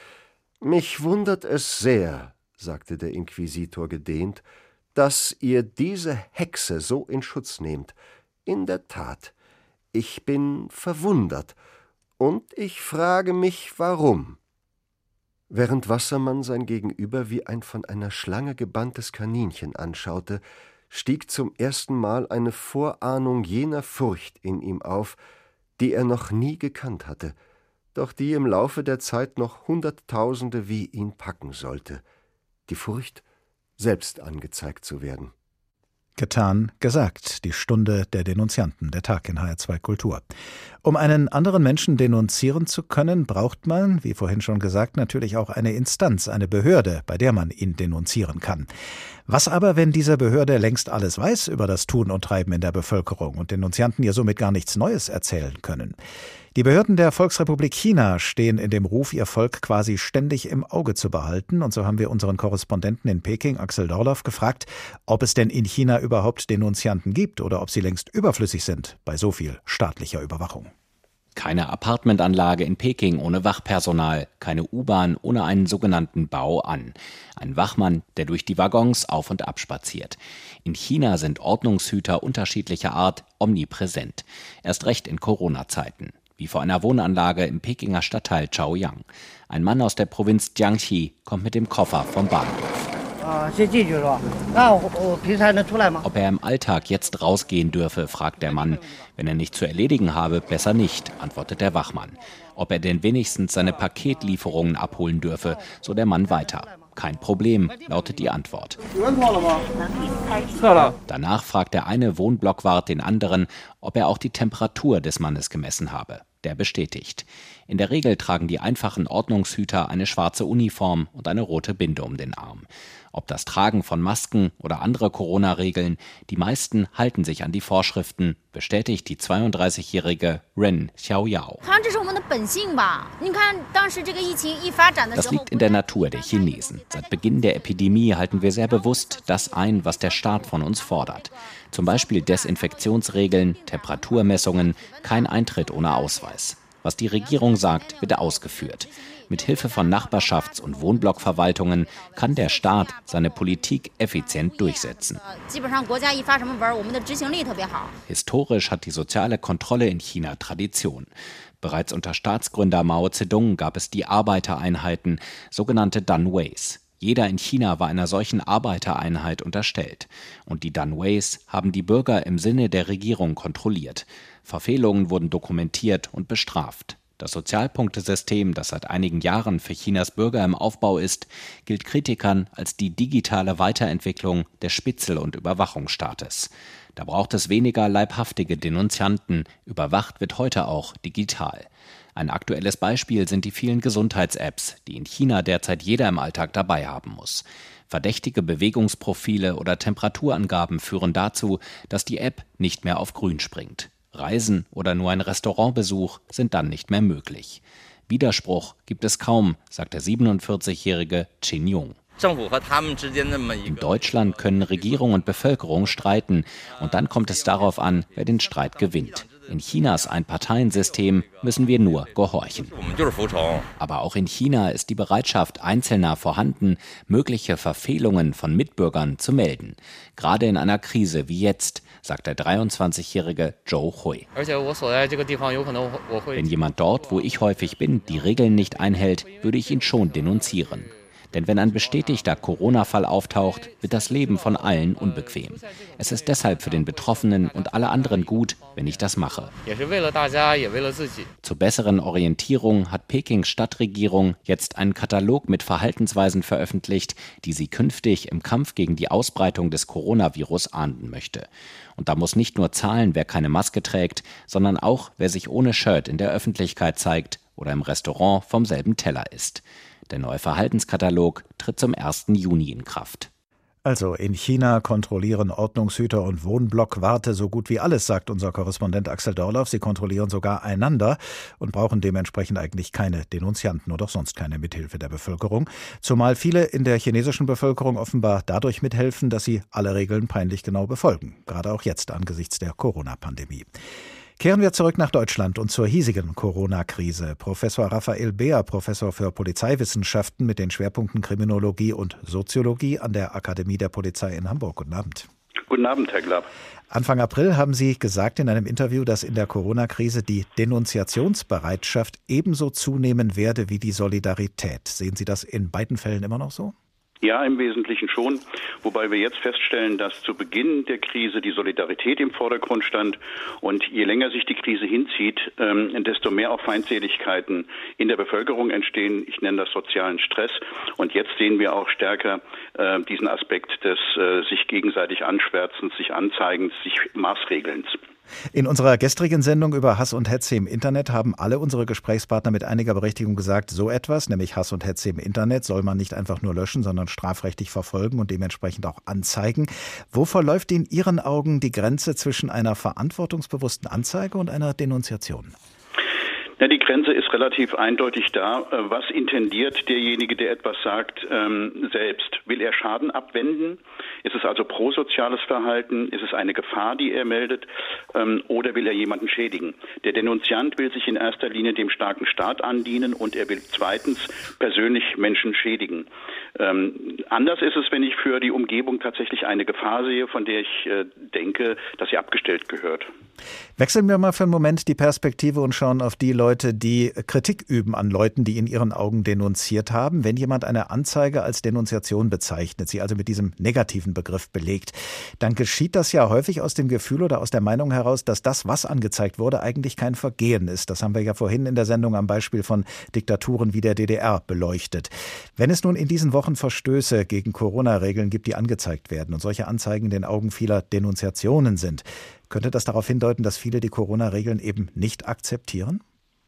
»Mich wundert es sehr«, sagte der Inquisitor gedehnt, »dass ihr diese Hexe so in Schutz nehmt. In der Tat, ich bin verwundert, und ich frage mich, warum.« Während Wassermann sein Gegenüber wie ein von einer Schlange gebanntes Kaninchen anschaute, stieg zum ersten Mal eine Vorahnung jener Furcht in ihm auf, die er noch nie gekannt hatte, doch die im Laufe der Zeit noch Hunderttausende wie ihn packen sollte. Die Furcht, selbst angezeigt zu werden. Getan, gesagt. Die Stunde der Denunzianten, der Tag in HR2 Kultur. Um einen anderen Menschen denunzieren zu können, braucht man, wie vorhin schon gesagt, natürlich auch eine Instanz, eine Behörde, bei der man ihn denunzieren kann. Was aber, wenn diese Behörde längst alles weiß über das Tun und Treiben in der Bevölkerung und Denunzianten ihr somit gar nichts Neues erzählen können? Die Behörden der Volksrepublik China stehen in dem Ruf, ihr Volk quasi ständig im Auge zu behalten. Und so haben wir unseren Korrespondenten in Peking, Axel Dorloff, gefragt, ob es denn in China überhaupt Denunzianten gibt oder ob sie längst überflüssig sind bei so viel staatlicher Überwachung. Keine Appartementanlage in Peking ohne Wachpersonal, keine U-Bahn ohne einen sogenannten Bau an. Ein Wachmann, der durch die Waggons auf und ab spaziert. In China sind Ordnungshüter unterschiedlicher Art omnipräsent. Erst recht in Corona-Zeiten. Wie vor einer Wohnanlage im Pekinger Stadtteil Chaoyang. Ein Mann aus der Provinz Jiangxi kommt mit dem Koffer vom Bahnhof. Ob er im Alltag jetzt rausgehen dürfe, fragt der Mann. Wenn er nichts zu erledigen habe, besser nicht, antwortet der Wachmann. Ob er denn wenigstens seine Paketlieferungen abholen dürfe, so der Mann weiter. Kein Problem, lautet die Antwort. Danach fragt der eine Wohnblockwart den anderen, ob er auch die Temperatur des Mannes gemessen habe. Der bestätigt. In der Regel tragen die einfachen Ordnungshüter eine schwarze Uniform und eine rote Binde um den Arm. Ob das Tragen von Masken oder andere Corona-Regeln, die meisten halten sich an die Vorschriften, bestätigt die 32-jährige Ren Xiaoyao. Das liegt in der Natur der Chinesen. Seit Beginn der Epidemie halten wir sehr bewusst das ein, was der Staat von uns fordert. Zum Beispiel Desinfektionsregeln, Temperaturmessungen, kein Eintritt ohne Ausweis. Was die Regierung sagt, wird ausgeführt. Mit Hilfe von Nachbarschafts- und Wohnblockverwaltungen kann der Staat seine Politik effizient durchsetzen. Historisch hat die soziale Kontrolle in China Tradition. Bereits unter Staatsgründer Mao Zedong gab es die Arbeitereinheiten, sogenannte Danweis. Jeder in China war einer solchen Arbeitereinheit unterstellt. Und die Danweis haben die Bürger im Sinne der Regierung kontrolliert. Verfehlungen wurden dokumentiert und bestraft. Das Sozialpunktesystem, das seit einigen Jahren für Chinas Bürger im Aufbau ist, gilt Kritikern als die digitale Weiterentwicklung des Spitzel- und Überwachungsstaates. Da braucht es weniger leibhaftige Denunzianten. Überwacht wird heute auch digital. Ein aktuelles Beispiel sind die vielen Gesundheits-Apps, die in China derzeit jeder im Alltag dabei haben muss. Verdächtige Bewegungsprofile oder Temperaturangaben führen dazu, dass die App nicht mehr auf Grün springt. Reisen oder nur ein Restaurantbesuch sind dann nicht mehr möglich. Widerspruch gibt es kaum, sagt der 47-jährige Qin Yong. In Deutschland können Regierung und Bevölkerung streiten und dann kommt es darauf an, wer den Streit gewinnt. In Chinas Einparteiensystem müssen wir nur gehorchen. Aber auch in China ist die Bereitschaft Einzelner vorhanden, mögliche Verfehlungen von Mitbürgern zu melden. Gerade in einer Krise wie jetzt, sagt der 23-jährige Zhou Hui. Wenn jemand dort, wo ich häufig bin, die Regeln nicht einhält, würde ich ihn schon denunzieren. Denn wenn ein bestätigter Corona-Fall auftaucht, wird das Leben von allen unbequem. Es ist deshalb für den Betroffenen und alle anderen gut, wenn ich das mache. Zur besseren Orientierung hat Pekings Stadtregierung jetzt einen Katalog mit Verhaltensweisen veröffentlicht, die sie künftig im Kampf gegen die Ausbreitung des Coronavirus ahnden möchte. Und da muss nicht nur zahlen, wer keine Maske trägt, sondern auch, wer sich ohne Shirt in der Öffentlichkeit zeigt oder im Restaurant vom selben Teller isst. Der neue Verhaltenskatalog tritt zum 1. Juni in Kraft. Also in China kontrollieren Ordnungshüter und Wohnblockwarte so gut wie alles, sagt unser Korrespondent Axel Dorlauf. Sie kontrollieren sogar einander und brauchen dementsprechend eigentlich keine Denunzianten oder auch sonst keine Mithilfe der Bevölkerung. Zumal viele in der chinesischen Bevölkerung offenbar dadurch mithelfen, dass sie alle Regeln peinlich genau befolgen. Gerade auch jetzt angesichts der Corona-Pandemie. Kehren wir zurück nach Deutschland und zur hiesigen Corona-Krise. Professor Raphael Behr, Professor für Polizeiwissenschaften mit den Schwerpunkten Kriminologie und Soziologie an der Akademie der Polizei in Hamburg. Guten Abend. Guten Abend, Herr Glapp. Anfang April haben Sie gesagt in einem Interview, dass in der Corona-Krise die Denunziationsbereitschaft ebenso zunehmen werde wie die Solidarität. Sehen Sie das in beiden Fällen immer noch so? Ja, im Wesentlichen schon, wobei wir jetzt feststellen, dass zu Beginn der Krise die Solidarität im Vordergrund stand und je länger sich die Krise hinzieht, desto mehr auch Feindseligkeiten in der Bevölkerung entstehen. Ich nenne das sozialen Stress und jetzt sehen wir auch stärker diesen Aspekt des sich gegenseitig Anschwärzens, sich Anzeigens, sich Maßregelns. In unserer gestrigen Sendung über Hass und Hetze im Internet haben alle unsere Gesprächspartner mit einiger Berechtigung gesagt, so etwas, nämlich Hass und Hetze im Internet, soll man nicht einfach nur löschen, sondern strafrechtlich verfolgen und dementsprechend auch anzeigen. Wo verläuft in Ihren Augen die Grenze zwischen einer verantwortungsbewussten Anzeige und einer Denunziation? Ja, die Grenze ist relativ eindeutig da. Was intendiert derjenige, der etwas sagt, selbst? Will er Schaden abwenden? Ist es also prosoziales Verhalten? Ist es eine Gefahr, die er meldet? Oder will er jemanden schädigen? Der Denunziant will sich in erster Linie dem starken Staat andienen und er will zweitens persönlich Menschen schädigen. Anders ist es, wenn ich für die Umgebung tatsächlich eine Gefahr sehe, von der ich denke, dass sie abgestellt gehört. Wechseln wir mal für einen Moment die Perspektive und schauen auf die Leute, die Kritik üben an Leuten, die in ihren Augen denunziert haben. Wenn jemand eine Anzeige als Denunziation bezeichnet, sie also mit diesem negativen Begriff belegt, dann geschieht das ja häufig aus dem Gefühl oder aus der Meinung heraus, dass das, was angezeigt wurde, eigentlich kein Vergehen ist. Das haben wir ja vorhin in der Sendung am Beispiel von Diktaturen wie der DDR beleuchtet. Wenn es nun in diesen Wochen Verstöße gegen Corona-Regeln gibt, die angezeigt werden und solche Anzeigen in den Augen vieler Denunziationen sind, könnte das darauf hindeuten, dass viele die Corona-Regeln eben nicht akzeptieren?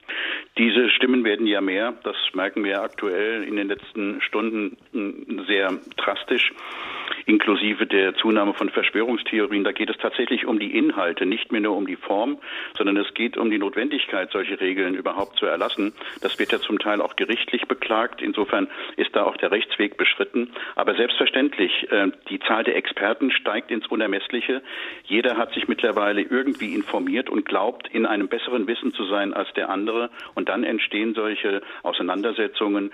Diese Stimmen werden ja mehr. Das merken wir aktuell in den letzten Stunden sehr drastisch, inklusive der Zunahme von Verschwörungstheorien. Da geht es tatsächlich um die Inhalte, nicht mehr nur um die Form, sondern es geht um die Notwendigkeit, solche Regeln überhaupt zu erlassen. Das wird ja zum Teil auch gerichtlich beklagt. Insofern ist da auch der Rechtsweg beschritten. Aber selbstverständlich, die Zahl der Experten steigt ins Unermessliche. Jeder hat sich mittlerweile irgendwie informiert und glaubt, in einem besseren Wissen zu sein als der andere. Und dann entstehen solche Auseinandersetzungen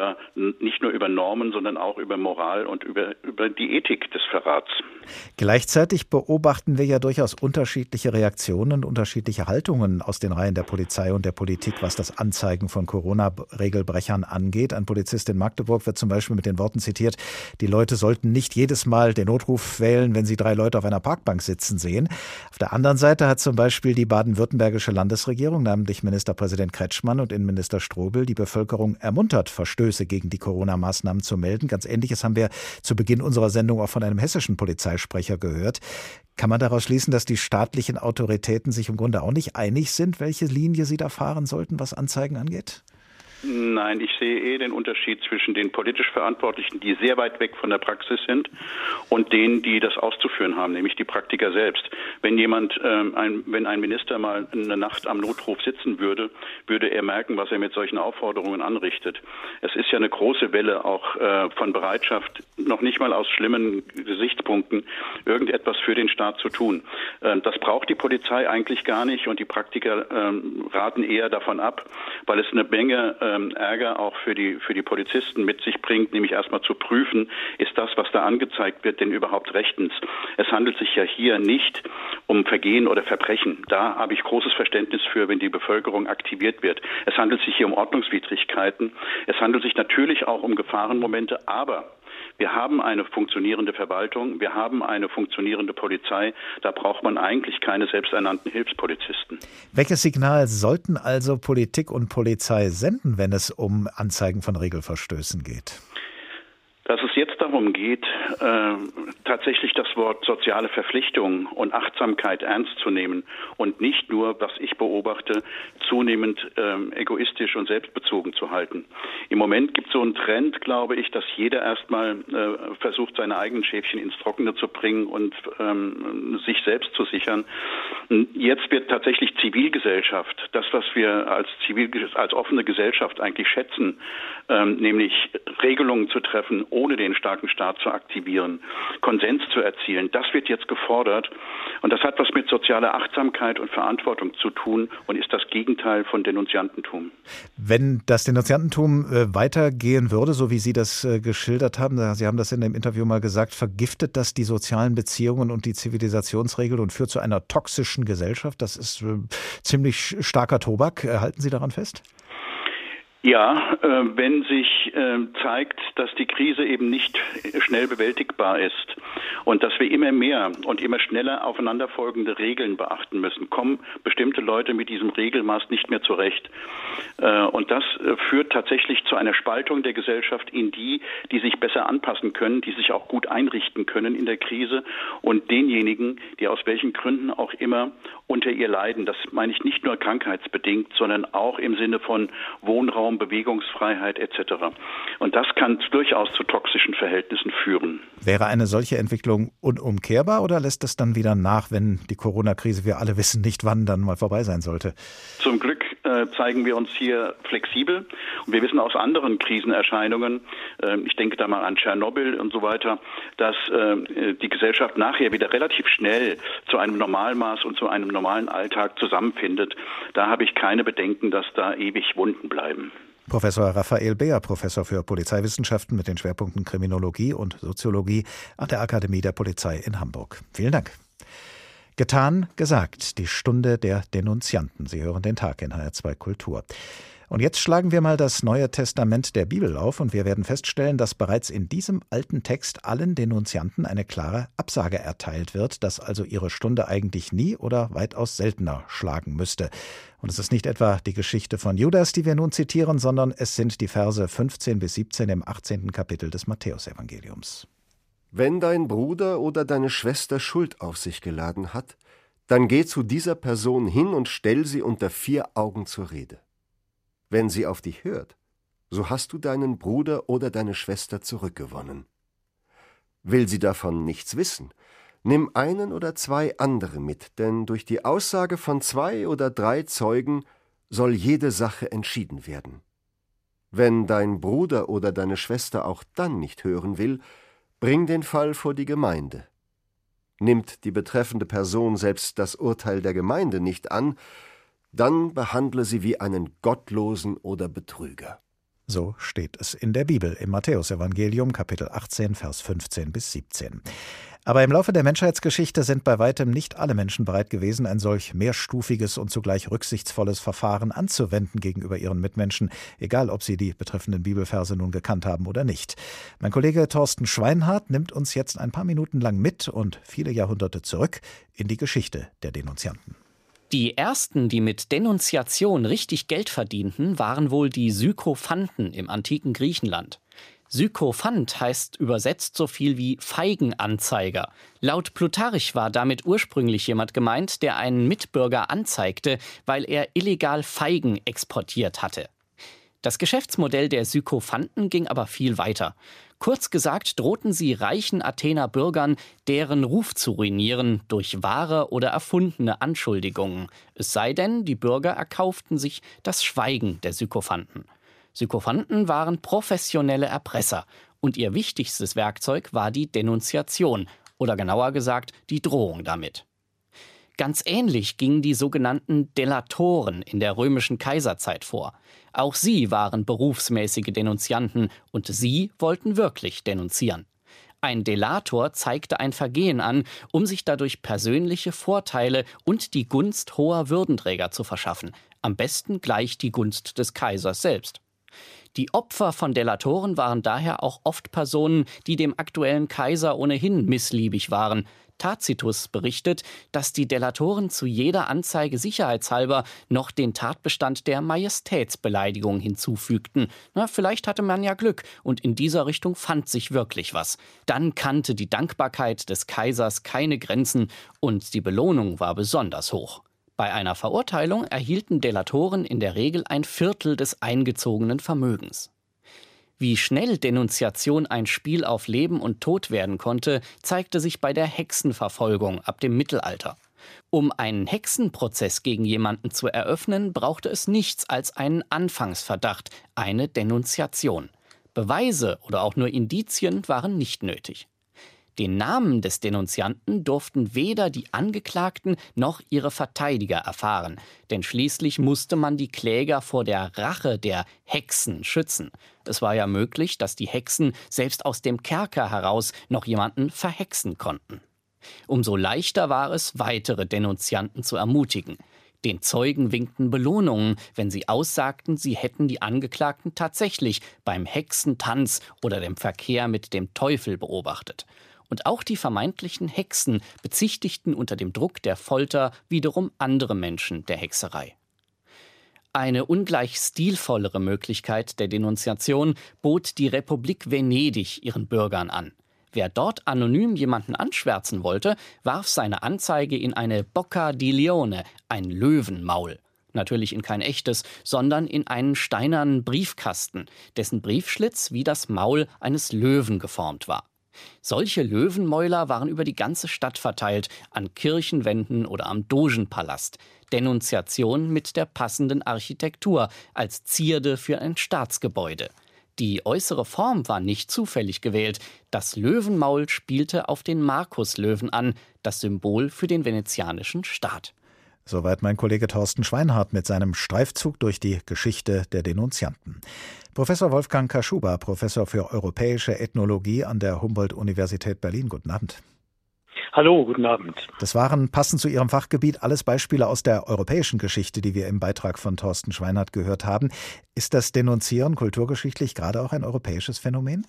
nicht nur über Normen, sondern auch über Moral und über die Ethik des Verrats. Gleichzeitig beobachten wir ja durchaus unterschiedliche Reaktionen, unterschiedliche Haltungen aus den Reihen der Polizei und der Politik, was das Anzeigen von Corona-Regelbrechern angeht. Ein Polizist in Magdeburg wird zum Beispiel mit den Worten zitiert, die Leute sollten nicht jedes Mal den Notruf wählen, wenn sie 3 Leute auf einer Parkbank sitzen sehen. Auf der anderen Seite hat zum Beispiel die baden-württembergische Landesregierung, namentlich Ministerpräsident Kretschmann und Innenminister Strobel, die Bevölkerung ermuntert, Verstöße gegen die Corona-Maßnahmen zu melden. Ganz Ähnliches haben wir zu Beginn unserer Sendung auch von einem hessischen Polizeisprecher gehört. Kann man daraus schließen, dass die staatlichen Autoritäten sich im Grunde auch nicht einig sind, welche Linie sie da fahren sollten, was Anzeigen angeht? Nein, ich sehe den Unterschied zwischen den politisch Verantwortlichen, die sehr weit weg von der Praxis sind, und denen, die das auszuführen haben, nämlich die Praktiker selbst. Wenn wenn ein Minister mal eine Nacht am Notruf sitzen würde, würde er merken, was er mit solchen Aufforderungen anrichtet. Es ist ja eine große Welle auch von Bereitschaft, noch nicht mal aus schlimmen Gesichtspunkten, irgendetwas für den Staat zu tun. Das braucht die Polizei eigentlich gar nicht, und die Praktiker raten eher davon ab, weil es eine Menge Ärger auch für die Polizisten mit sich bringt, nämlich erstmal zu prüfen, ist das, was da angezeigt wird, denn überhaupt rechtens? Es handelt sich ja hier nicht um Vergehen oder Verbrechen. Da habe ich großes Verständnis für, wenn die Bevölkerung aktiviert wird. Es handelt sich hier um Ordnungswidrigkeiten. Es handelt sich natürlich auch um Gefahrenmomente, aber wir haben eine funktionierende Verwaltung, wir haben eine funktionierende Polizei. Da braucht man eigentlich keine selbsternannten Hilfspolizisten. Welches Signal sollten also Politik und Polizei senden, wenn es um Anzeigen von Regelverstößen geht? Dass es jetzt darum geht, tatsächlich das Wort soziale Verpflichtung und Achtsamkeit ernst zu nehmen und nicht nur, was ich beobachte, zunehmend egoistisch und selbstbezogen zu halten. Im Moment gibt es so einen Trend, glaube ich, dass jeder erstmal versucht, seine eigenen Schäfchen ins Trockene zu bringen und sich selbst zu sichern. Jetzt wird tatsächlich Zivilgesellschaft, das, was wir als offene Gesellschaft eigentlich schätzen, nämlich Regelungen zu treffen, ohne den starken Staat zu aktivieren, Konsens zu erzielen, das wird jetzt gefordert. Und das hat was mit sozialer Achtsamkeit und Verantwortung zu tun und ist das Gegenteil von Denunziantentum. Wenn das Denunziantentum weitergehen würde, so wie Sie das geschildert haben, Sie haben das in dem Interview mal gesagt, vergiftet das die sozialen Beziehungen und die Zivilisationsregeln und führt zu einer toxischen Gesellschaft. Das ist ziemlich starker Tobak. Halten Sie daran fest? Ja, wenn sich zeigt, dass die Krise eben nicht schnell bewältigbar ist und dass wir immer mehr und immer schneller aufeinanderfolgende Regeln beachten müssen, kommen bestimmte Leute mit diesem Regelmaß nicht mehr zurecht. Und das führt tatsächlich zu einer Spaltung der Gesellschaft in die sich besser anpassen können, die sich auch gut einrichten können in der Krise, und denjenigen, die aus welchen Gründen auch immer unter ihr leiden. Das meine ich nicht nur krankheitsbedingt, sondern auch im Sinne von Wohnraum, Bewegungsfreiheit etc. Und das kann durchaus zu toxischen Verhältnissen führen. Wäre eine solche Entwicklung unumkehrbar oder lässt es dann wieder nach, wenn die Corona-Krise, wir alle wissen nicht, wann dann mal vorbei sein sollte? Zum Glück zeigen wir uns hier flexibel. Und wir wissen aus anderen Krisenerscheinungen, ich denke da mal an Tschernobyl und so weiter, dass die Gesellschaft nachher wieder relativ schnell zu einem Normalmaß und zu einem normalen Alltag zusammenfindet. Da habe ich keine Bedenken, dass da ewig Wunden bleiben. Professor Raphael Beer, Professor für Polizeiwissenschaften mit den Schwerpunkten Kriminologie und Soziologie an der Akademie der Polizei in Hamburg. Vielen Dank. Getan, gesagt, die Stunde der Denunzianten. Sie hören den Tag in HR2 Kultur. Und jetzt schlagen wir mal das Neue Testament der Bibel auf und wir werden feststellen, dass bereits in diesem alten Text allen Denunzianten eine klare Absage erteilt wird, dass also ihre Stunde eigentlich nie oder weitaus seltener schlagen müsste. Und es ist nicht etwa die Geschichte von Judas, die wir nun zitieren, sondern es sind die Verse 15 bis 17 im 18. Kapitel des Matthäusevangeliums. Wenn dein Bruder oder deine Schwester Schuld auf sich geladen hat, dann geh zu dieser Person hin und stell sie unter 4 Augen zur Rede. Wenn sie auf dich hört, so hast du deinen Bruder oder deine Schwester zurückgewonnen. Will sie davon nichts wissen, nimm 1 oder 2 andere mit, denn durch die Aussage von 2 oder 3 Zeugen soll jede Sache entschieden werden. Wenn dein Bruder oder deine Schwester auch dann nicht hören will, bring den Fall vor die Gemeinde. Nimmt die betreffende Person selbst das Urteil der Gemeinde nicht an, dann behandle sie wie einen Gottlosen oder Betrüger. So steht es in der Bibel, im Matthäusevangelium, Kapitel 18, Vers 15 bis 17. Aber im Laufe der Menschheitsgeschichte sind bei weitem nicht alle Menschen bereit gewesen, ein solch mehrstufiges und zugleich rücksichtsvolles Verfahren anzuwenden gegenüber ihren Mitmenschen, egal ob sie die betreffenden Bibelverse nun gekannt haben oder nicht. Mein Kollege Thorsten Schweinhardt nimmt uns jetzt ein paar Minuten lang mit und viele Jahrhunderte zurück in die Geschichte der Denunzianten. Die ersten, die mit Denunziation richtig Geld verdienten, waren wohl die Sykophanten im antiken Griechenland. Sykophant heißt übersetzt so viel wie Feigenanzeiger. Laut Plutarch war damit ursprünglich jemand gemeint, der einen Mitbürger anzeigte, weil er illegal Feigen exportiert hatte. Das Geschäftsmodell der Sykophanten ging aber viel weiter. Kurz gesagt drohten sie reichen Athener Bürgern, deren Ruf zu ruinieren durch wahre oder erfundene Anschuldigungen. Es sei denn, die Bürger erkauften sich das Schweigen der Sykophanten. Sykophanten waren professionelle Erpresser und ihr wichtigstes Werkzeug war die Denunziation oder genauer gesagt die Drohung damit. Ganz ähnlich gingen die sogenannten Delatoren in der römischen Kaiserzeit vor. Auch sie waren berufsmäßige Denunzianten und sie wollten wirklich denunzieren. Ein Delator zeigte ein Vergehen an, um sich dadurch persönliche Vorteile und die Gunst hoher Würdenträger zu verschaffen. Am besten gleich die Gunst des Kaisers selbst. Die Opfer von Delatoren waren daher auch oft Personen, die dem aktuellen Kaiser ohnehin missliebig waren. Tacitus berichtet, dass die Delatoren zu jeder Anzeige sicherheitshalber noch den Tatbestand der Majestätsbeleidigung hinzufügten. Vielleicht hatte man ja Glück und in dieser Richtung fand sich wirklich was. Dann kannte die Dankbarkeit des Kaisers keine Grenzen und die Belohnung war besonders hoch. Bei einer Verurteilung erhielten Delatoren in der Regel 1/4 des eingezogenen Vermögens. Wie schnell Denunziation ein Spiel auf Leben und Tod werden konnte, zeigte sich bei der Hexenverfolgung ab dem Mittelalter. Um einen Hexenprozess gegen jemanden zu eröffnen, brauchte es nichts als einen Anfangsverdacht, eine Denunziation. Beweise oder auch nur Indizien waren nicht nötig. Den Namen des Denunzianten durften weder die Angeklagten noch ihre Verteidiger erfahren, denn schließlich musste man die Kläger vor der Rache der Hexen schützen. Es war ja möglich, dass die Hexen selbst aus dem Kerker heraus noch jemanden verhexen konnten. Umso leichter war es, weitere Denunzianten zu ermutigen. Den Zeugen winkten Belohnungen, wenn sie aussagten, sie hätten die Angeklagten tatsächlich beim Hexentanz oder dem Verkehr mit dem Teufel beobachtet. Und auch die vermeintlichen Hexen bezichtigten unter dem Druck der Folter wiederum andere Menschen der Hexerei. Eine ungleich stilvollere Möglichkeit der Denunziation bot die Republik Venedig ihren Bürgern an. Wer dort anonym jemanden anschwärzen wollte, warf seine Anzeige in eine Bocca di Leone, ein Löwenmaul. Natürlich in kein echtes, sondern in einen steinernen Briefkasten, dessen Briefschlitz wie das Maul eines Löwen geformt war. Solche Löwenmäuler waren über die ganze Stadt verteilt, an Kirchenwänden oder am Dogenpalast. Denunziation mit der passenden Architektur als Zierde für ein Staatsgebäude. Die äußere Form war nicht zufällig gewählt. Das Löwenmaul spielte auf den Markuslöwen an, das Symbol für den venezianischen Staat. Soweit mein Kollege Thorsten Schweinhardt mit seinem Streifzug durch die Geschichte der Denunzianten. Professor Wolfgang Kaschuba, Professor für europäische Ethnologie an der Humboldt-Universität Berlin. Guten Abend. Hallo, guten Abend. Das waren, passend zu Ihrem Fachgebiet, alles Beispiele aus der europäischen Geschichte, die wir im Beitrag von Thorsten Schweinhardt gehört haben. Ist das Denunzieren kulturgeschichtlich gerade auch ein europäisches Phänomen?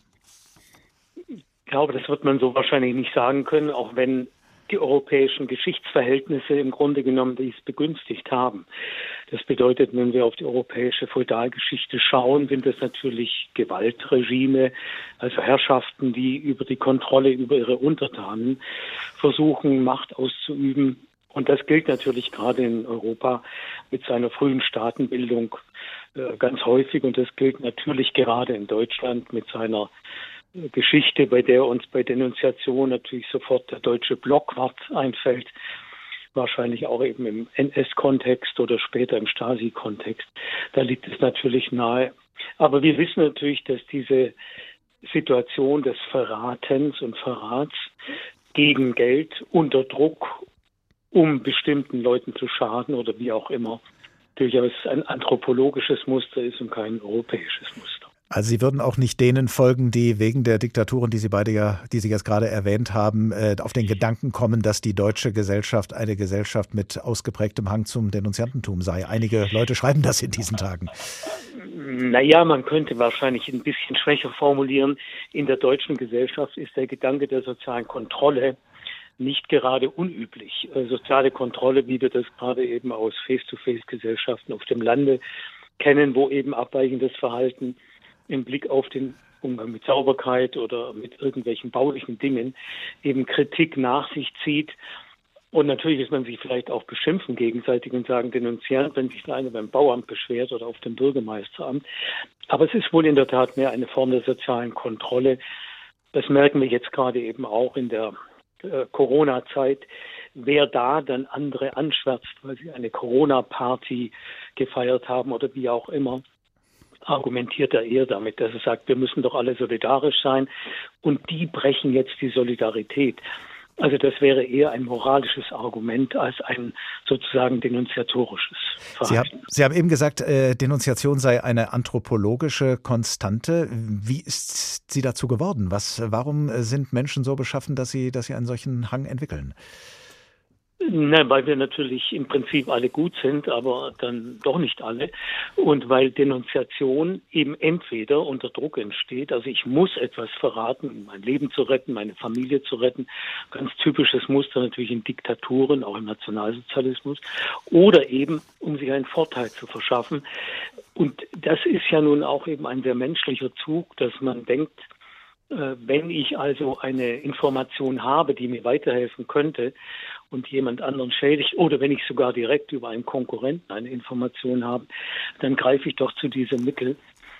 Ich glaube, das wird man so wahrscheinlich nicht sagen können, auch wenn die europäischen Geschichtsverhältnisse im Grunde genommen dies begünstigt haben. Das bedeutet, wenn wir auf die europäische Feudalgeschichte schauen, sind das natürlich Gewaltregime, also Herrschaften, die über die Kontrolle über ihre Untertanen versuchen, Macht auszuüben. Und das gilt natürlich gerade in Europa mit seiner frühen Staatenbildung ganz häufig. Und das gilt natürlich gerade in Deutschland mit seiner Geschichte, bei der uns bei Denunziation natürlich sofort der deutsche Blockwart einfällt, wahrscheinlich auch eben im NS-Kontext oder später im Stasi-Kontext. Da liegt es natürlich nahe. Aber wir wissen natürlich, dass diese Situation des Verratens und Verrats gegen Geld, unter Druck, um bestimmten Leuten zu schaden oder wie auch immer, durchaus ein anthropologisches Muster ist und kein europäisches Muster. Also Sie würden auch nicht denen folgen, die wegen der Diktaturen, die Sie jetzt gerade erwähnt haben, auf den Gedanken kommen, dass die deutsche Gesellschaft eine Gesellschaft mit ausgeprägtem Hang zum Denunziantentum sei. Einige Leute schreiben das in diesen Tagen. Naja, man könnte wahrscheinlich ein bisschen schwächer formulieren. In der deutschen Gesellschaft ist der Gedanke der sozialen Kontrolle nicht gerade unüblich. Soziale Kontrolle, wie wir das gerade eben aus Face-to-Face-Gesellschaften auf dem Lande kennen, wo eben abweichendes Verhalten im Blick auf den Umgang mit Sauberkeit oder mit irgendwelchen baulichen Dingen eben Kritik nach sich zieht. Und natürlich ist man sich vielleicht auch beschimpfen gegenseitig und sagen, denunzieren, wenn sich der eine beim Bauamt beschwert oder auf dem Bürgermeisteramt. Aber es ist wohl in der Tat mehr eine Form der sozialen Kontrolle. Das merken wir jetzt gerade eben auch in der Corona-Zeit. Wer da dann andere anschwärzt, weil sie eine Corona-Party gefeiert haben oder wie auch immer, argumentiert er eher damit, dass er sagt, wir müssen doch alle solidarisch sein und die brechen jetzt die Solidarität. Also das wäre eher ein moralisches Argument als ein sozusagen denunziatorisches Verhalten. Sie haben eben gesagt, Denunziation sei eine anthropologische Konstante. Wie ist sie dazu geworden? Warum sind Menschen so beschaffen, dass sie einen solchen Hang entwickeln? Nein, weil wir natürlich im Prinzip alle gut sind, aber dann doch nicht alle. Und weil Denunziation eben entweder unter Druck entsteht, also ich muss etwas verraten, um mein Leben zu retten, meine Familie zu retten, ganz typisches Muster natürlich in Diktaturen, auch im Nationalsozialismus, oder eben, um sich einen Vorteil zu verschaffen. Und das ist ja nun auch eben ein sehr menschlicher Zug, dass man denkt, wenn ich also eine Information habe, die mir weiterhelfen könnte und jemand anderen schädigt, oder wenn ich sogar direkt über einen Konkurrenten eine Information habe, dann greife ich doch zu diesem Mittel.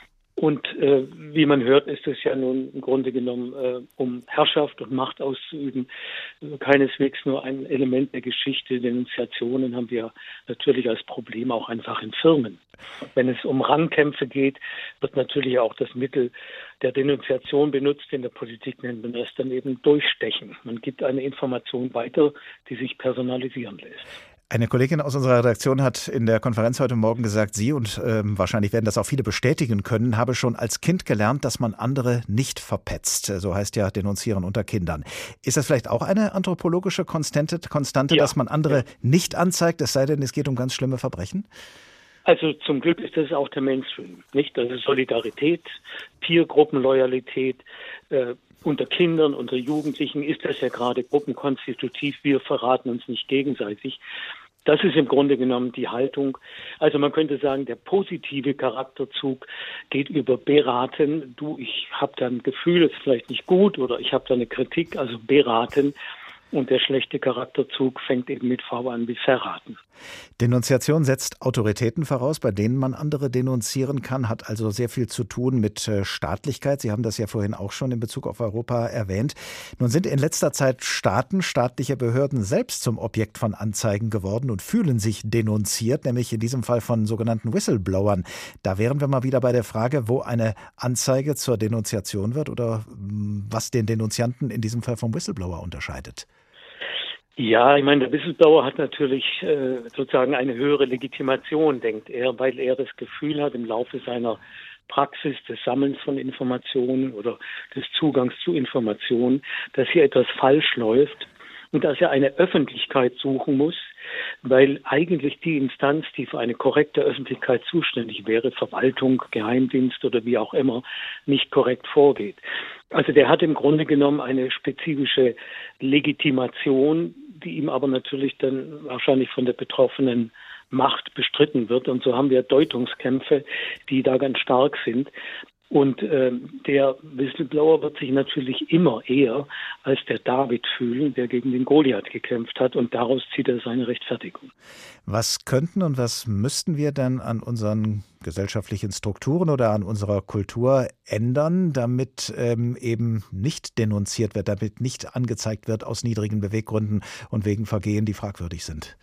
Und wie man hört, ist es ja nun im Grunde genommen, um Herrschaft und Macht auszuüben, keineswegs nur ein Element der Geschichte. Denunziationen haben wir natürlich als Problem auch einfach in Firmen. Wenn es um Rangkämpfe geht, wird natürlich auch das Mittel der Denunziation benutzt. In der Politik nennt man das dann eben Durchstechen. Man gibt eine Information weiter, die sich personalisieren lässt. Eine Kollegin aus unserer Redaktion hat in der Konferenz heute Morgen gesagt, sie und wahrscheinlich werden das auch viele bestätigen können, habe schon als Kind gelernt, dass man andere nicht verpetzt. So heißt ja Denunzieren unter Kindern. Ist das vielleicht auch eine anthropologische Konstante, ja, dass man andere nicht anzeigt, es sei denn, es geht um ganz schlimme Verbrechen? Also zum Glück ist das auch der Mainstream, nicht? Also Solidarität, Peergruppenloyalität, unter Kindern, unter Jugendlichen ist das ja gerade gruppenkonstitutiv. Wir verraten uns nicht gegenseitig. Das ist im Grunde genommen die Haltung. Also man könnte sagen, der positive Charakterzug geht über beraten. Ich habe da ein Gefühl, es ist vielleicht nicht gut oder ich habe da eine Kritik, also beraten. Und der schlechte Charakterzug fängt eben mit V an wie verraten. Denunziation setzt Autoritäten voraus, bei denen man andere denunzieren kann, hat also sehr viel zu tun mit Staatlichkeit. Sie haben das ja vorhin auch schon in Bezug auf Europa erwähnt. Nun sind in letzter Zeit staatliche Behörden selbst zum Objekt von Anzeigen geworden und fühlen sich denunziert, nämlich in diesem Fall von sogenannten Whistleblowern. Da wären wir mal wieder bei der Frage, wo eine Anzeige zur Denunziation wird oder was den Denunzianten in diesem Fall vom Whistleblower unterscheidet. Ja, ich meine, der Whistleblower hat natürlich sozusagen eine höhere Legitimation, denkt er, weil er das Gefühl hat, im Laufe seiner Praxis des Sammelns von Informationen oder des Zugangs zu Informationen, dass hier etwas falsch läuft und dass er eine Öffentlichkeit suchen muss, weil eigentlich die Instanz, die für eine korrekte Öffentlichkeit zuständig wäre, Verwaltung, Geheimdienst oder wie auch immer, nicht korrekt vorgeht. Also der hat im Grunde genommen eine spezifische Legitimation, die ihm aber natürlich dann wahrscheinlich von der betroffenen Macht bestritten wird. Und so haben wir Deutungskämpfe, die da ganz stark sind. Und der Whistleblower wird sich natürlich immer eher als der David fühlen, der gegen den Goliath gekämpft hat. Und daraus zieht er seine Rechtfertigung. Was könnten und was müssten wir denn an unseren gesellschaftlichen Strukturen oder an unserer Kultur ändern, damit eben nicht denunziert wird, damit nicht angezeigt wird aus niedrigen Beweggründen und wegen Vergehen, die fragwürdig sind?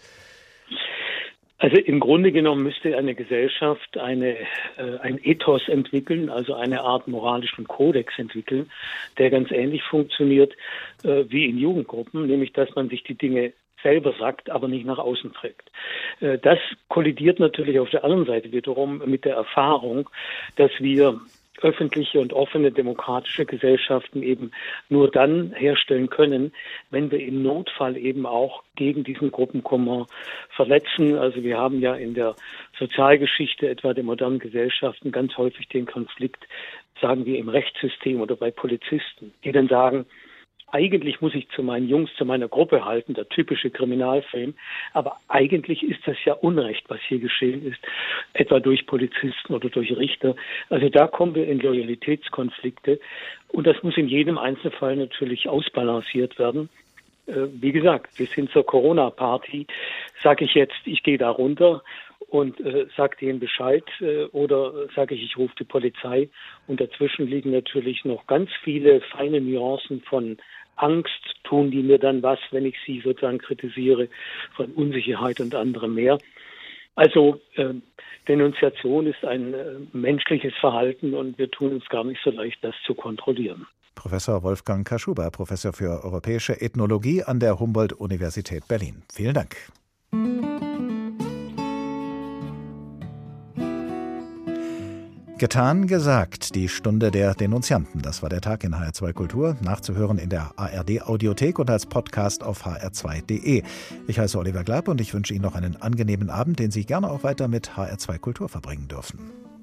Also im Grunde genommen müsste eine Gesellschaft ein Ethos entwickeln, also eine Art moralischen Kodex entwickeln, der ganz ähnlich funktioniert wie in Jugendgruppen, nämlich dass man sich die Dinge selber sagt, aber nicht nach außen trägt. Das kollidiert natürlich auf der anderen Seite wiederum mit der Erfahrung, dass wir öffentliche und offene demokratische Gesellschaften eben nur dann herstellen können, wenn wir im Notfall eben auch gegen diesen Gruppenkummer verletzen. Also wir haben ja in der Sozialgeschichte etwa der modernen Gesellschaften ganz häufig den Konflikt, sagen wir, im Rechtssystem oder bei Polizisten, die dann sagen, eigentlich muss ich zu meinen Jungs, zu meiner Gruppe halten, der typische Kriminalfilm. Aber eigentlich ist das ja Unrecht, was hier geschehen ist, etwa durch Polizisten oder durch Richter. Also da kommen wir in Loyalitätskonflikte. Und das muss in jedem Einzelfall natürlich ausbalanciert werden. Wie gesagt, bis hin zur Corona-Party sage ich jetzt, ich gehe da runter und sage denen Bescheid oder sage ich rufe die Polizei. Und dazwischen liegen natürlich noch ganz viele feine Nuancen von Angst, tun die mir dann was, wenn ich sie sozusagen kritisiere, von Unsicherheit und anderem mehr. Also Denunziation ist ein menschliches Verhalten und wir tun uns gar nicht so leicht, das zu kontrollieren. Professor Wolfgang Kaschuba, Professor für europäische Ethnologie an der Humboldt-Universität Berlin. Vielen Dank. Getan, gesagt, die Stunde der Denunzianten. Das war der Tag in HR2 Kultur, nachzuhören in der ARD-Audiothek und als Podcast auf hr2.de. Ich heiße Oliver Glab und ich wünsche Ihnen noch einen angenehmen Abend, den Sie gerne auch weiter mit HR2 Kultur verbringen dürfen.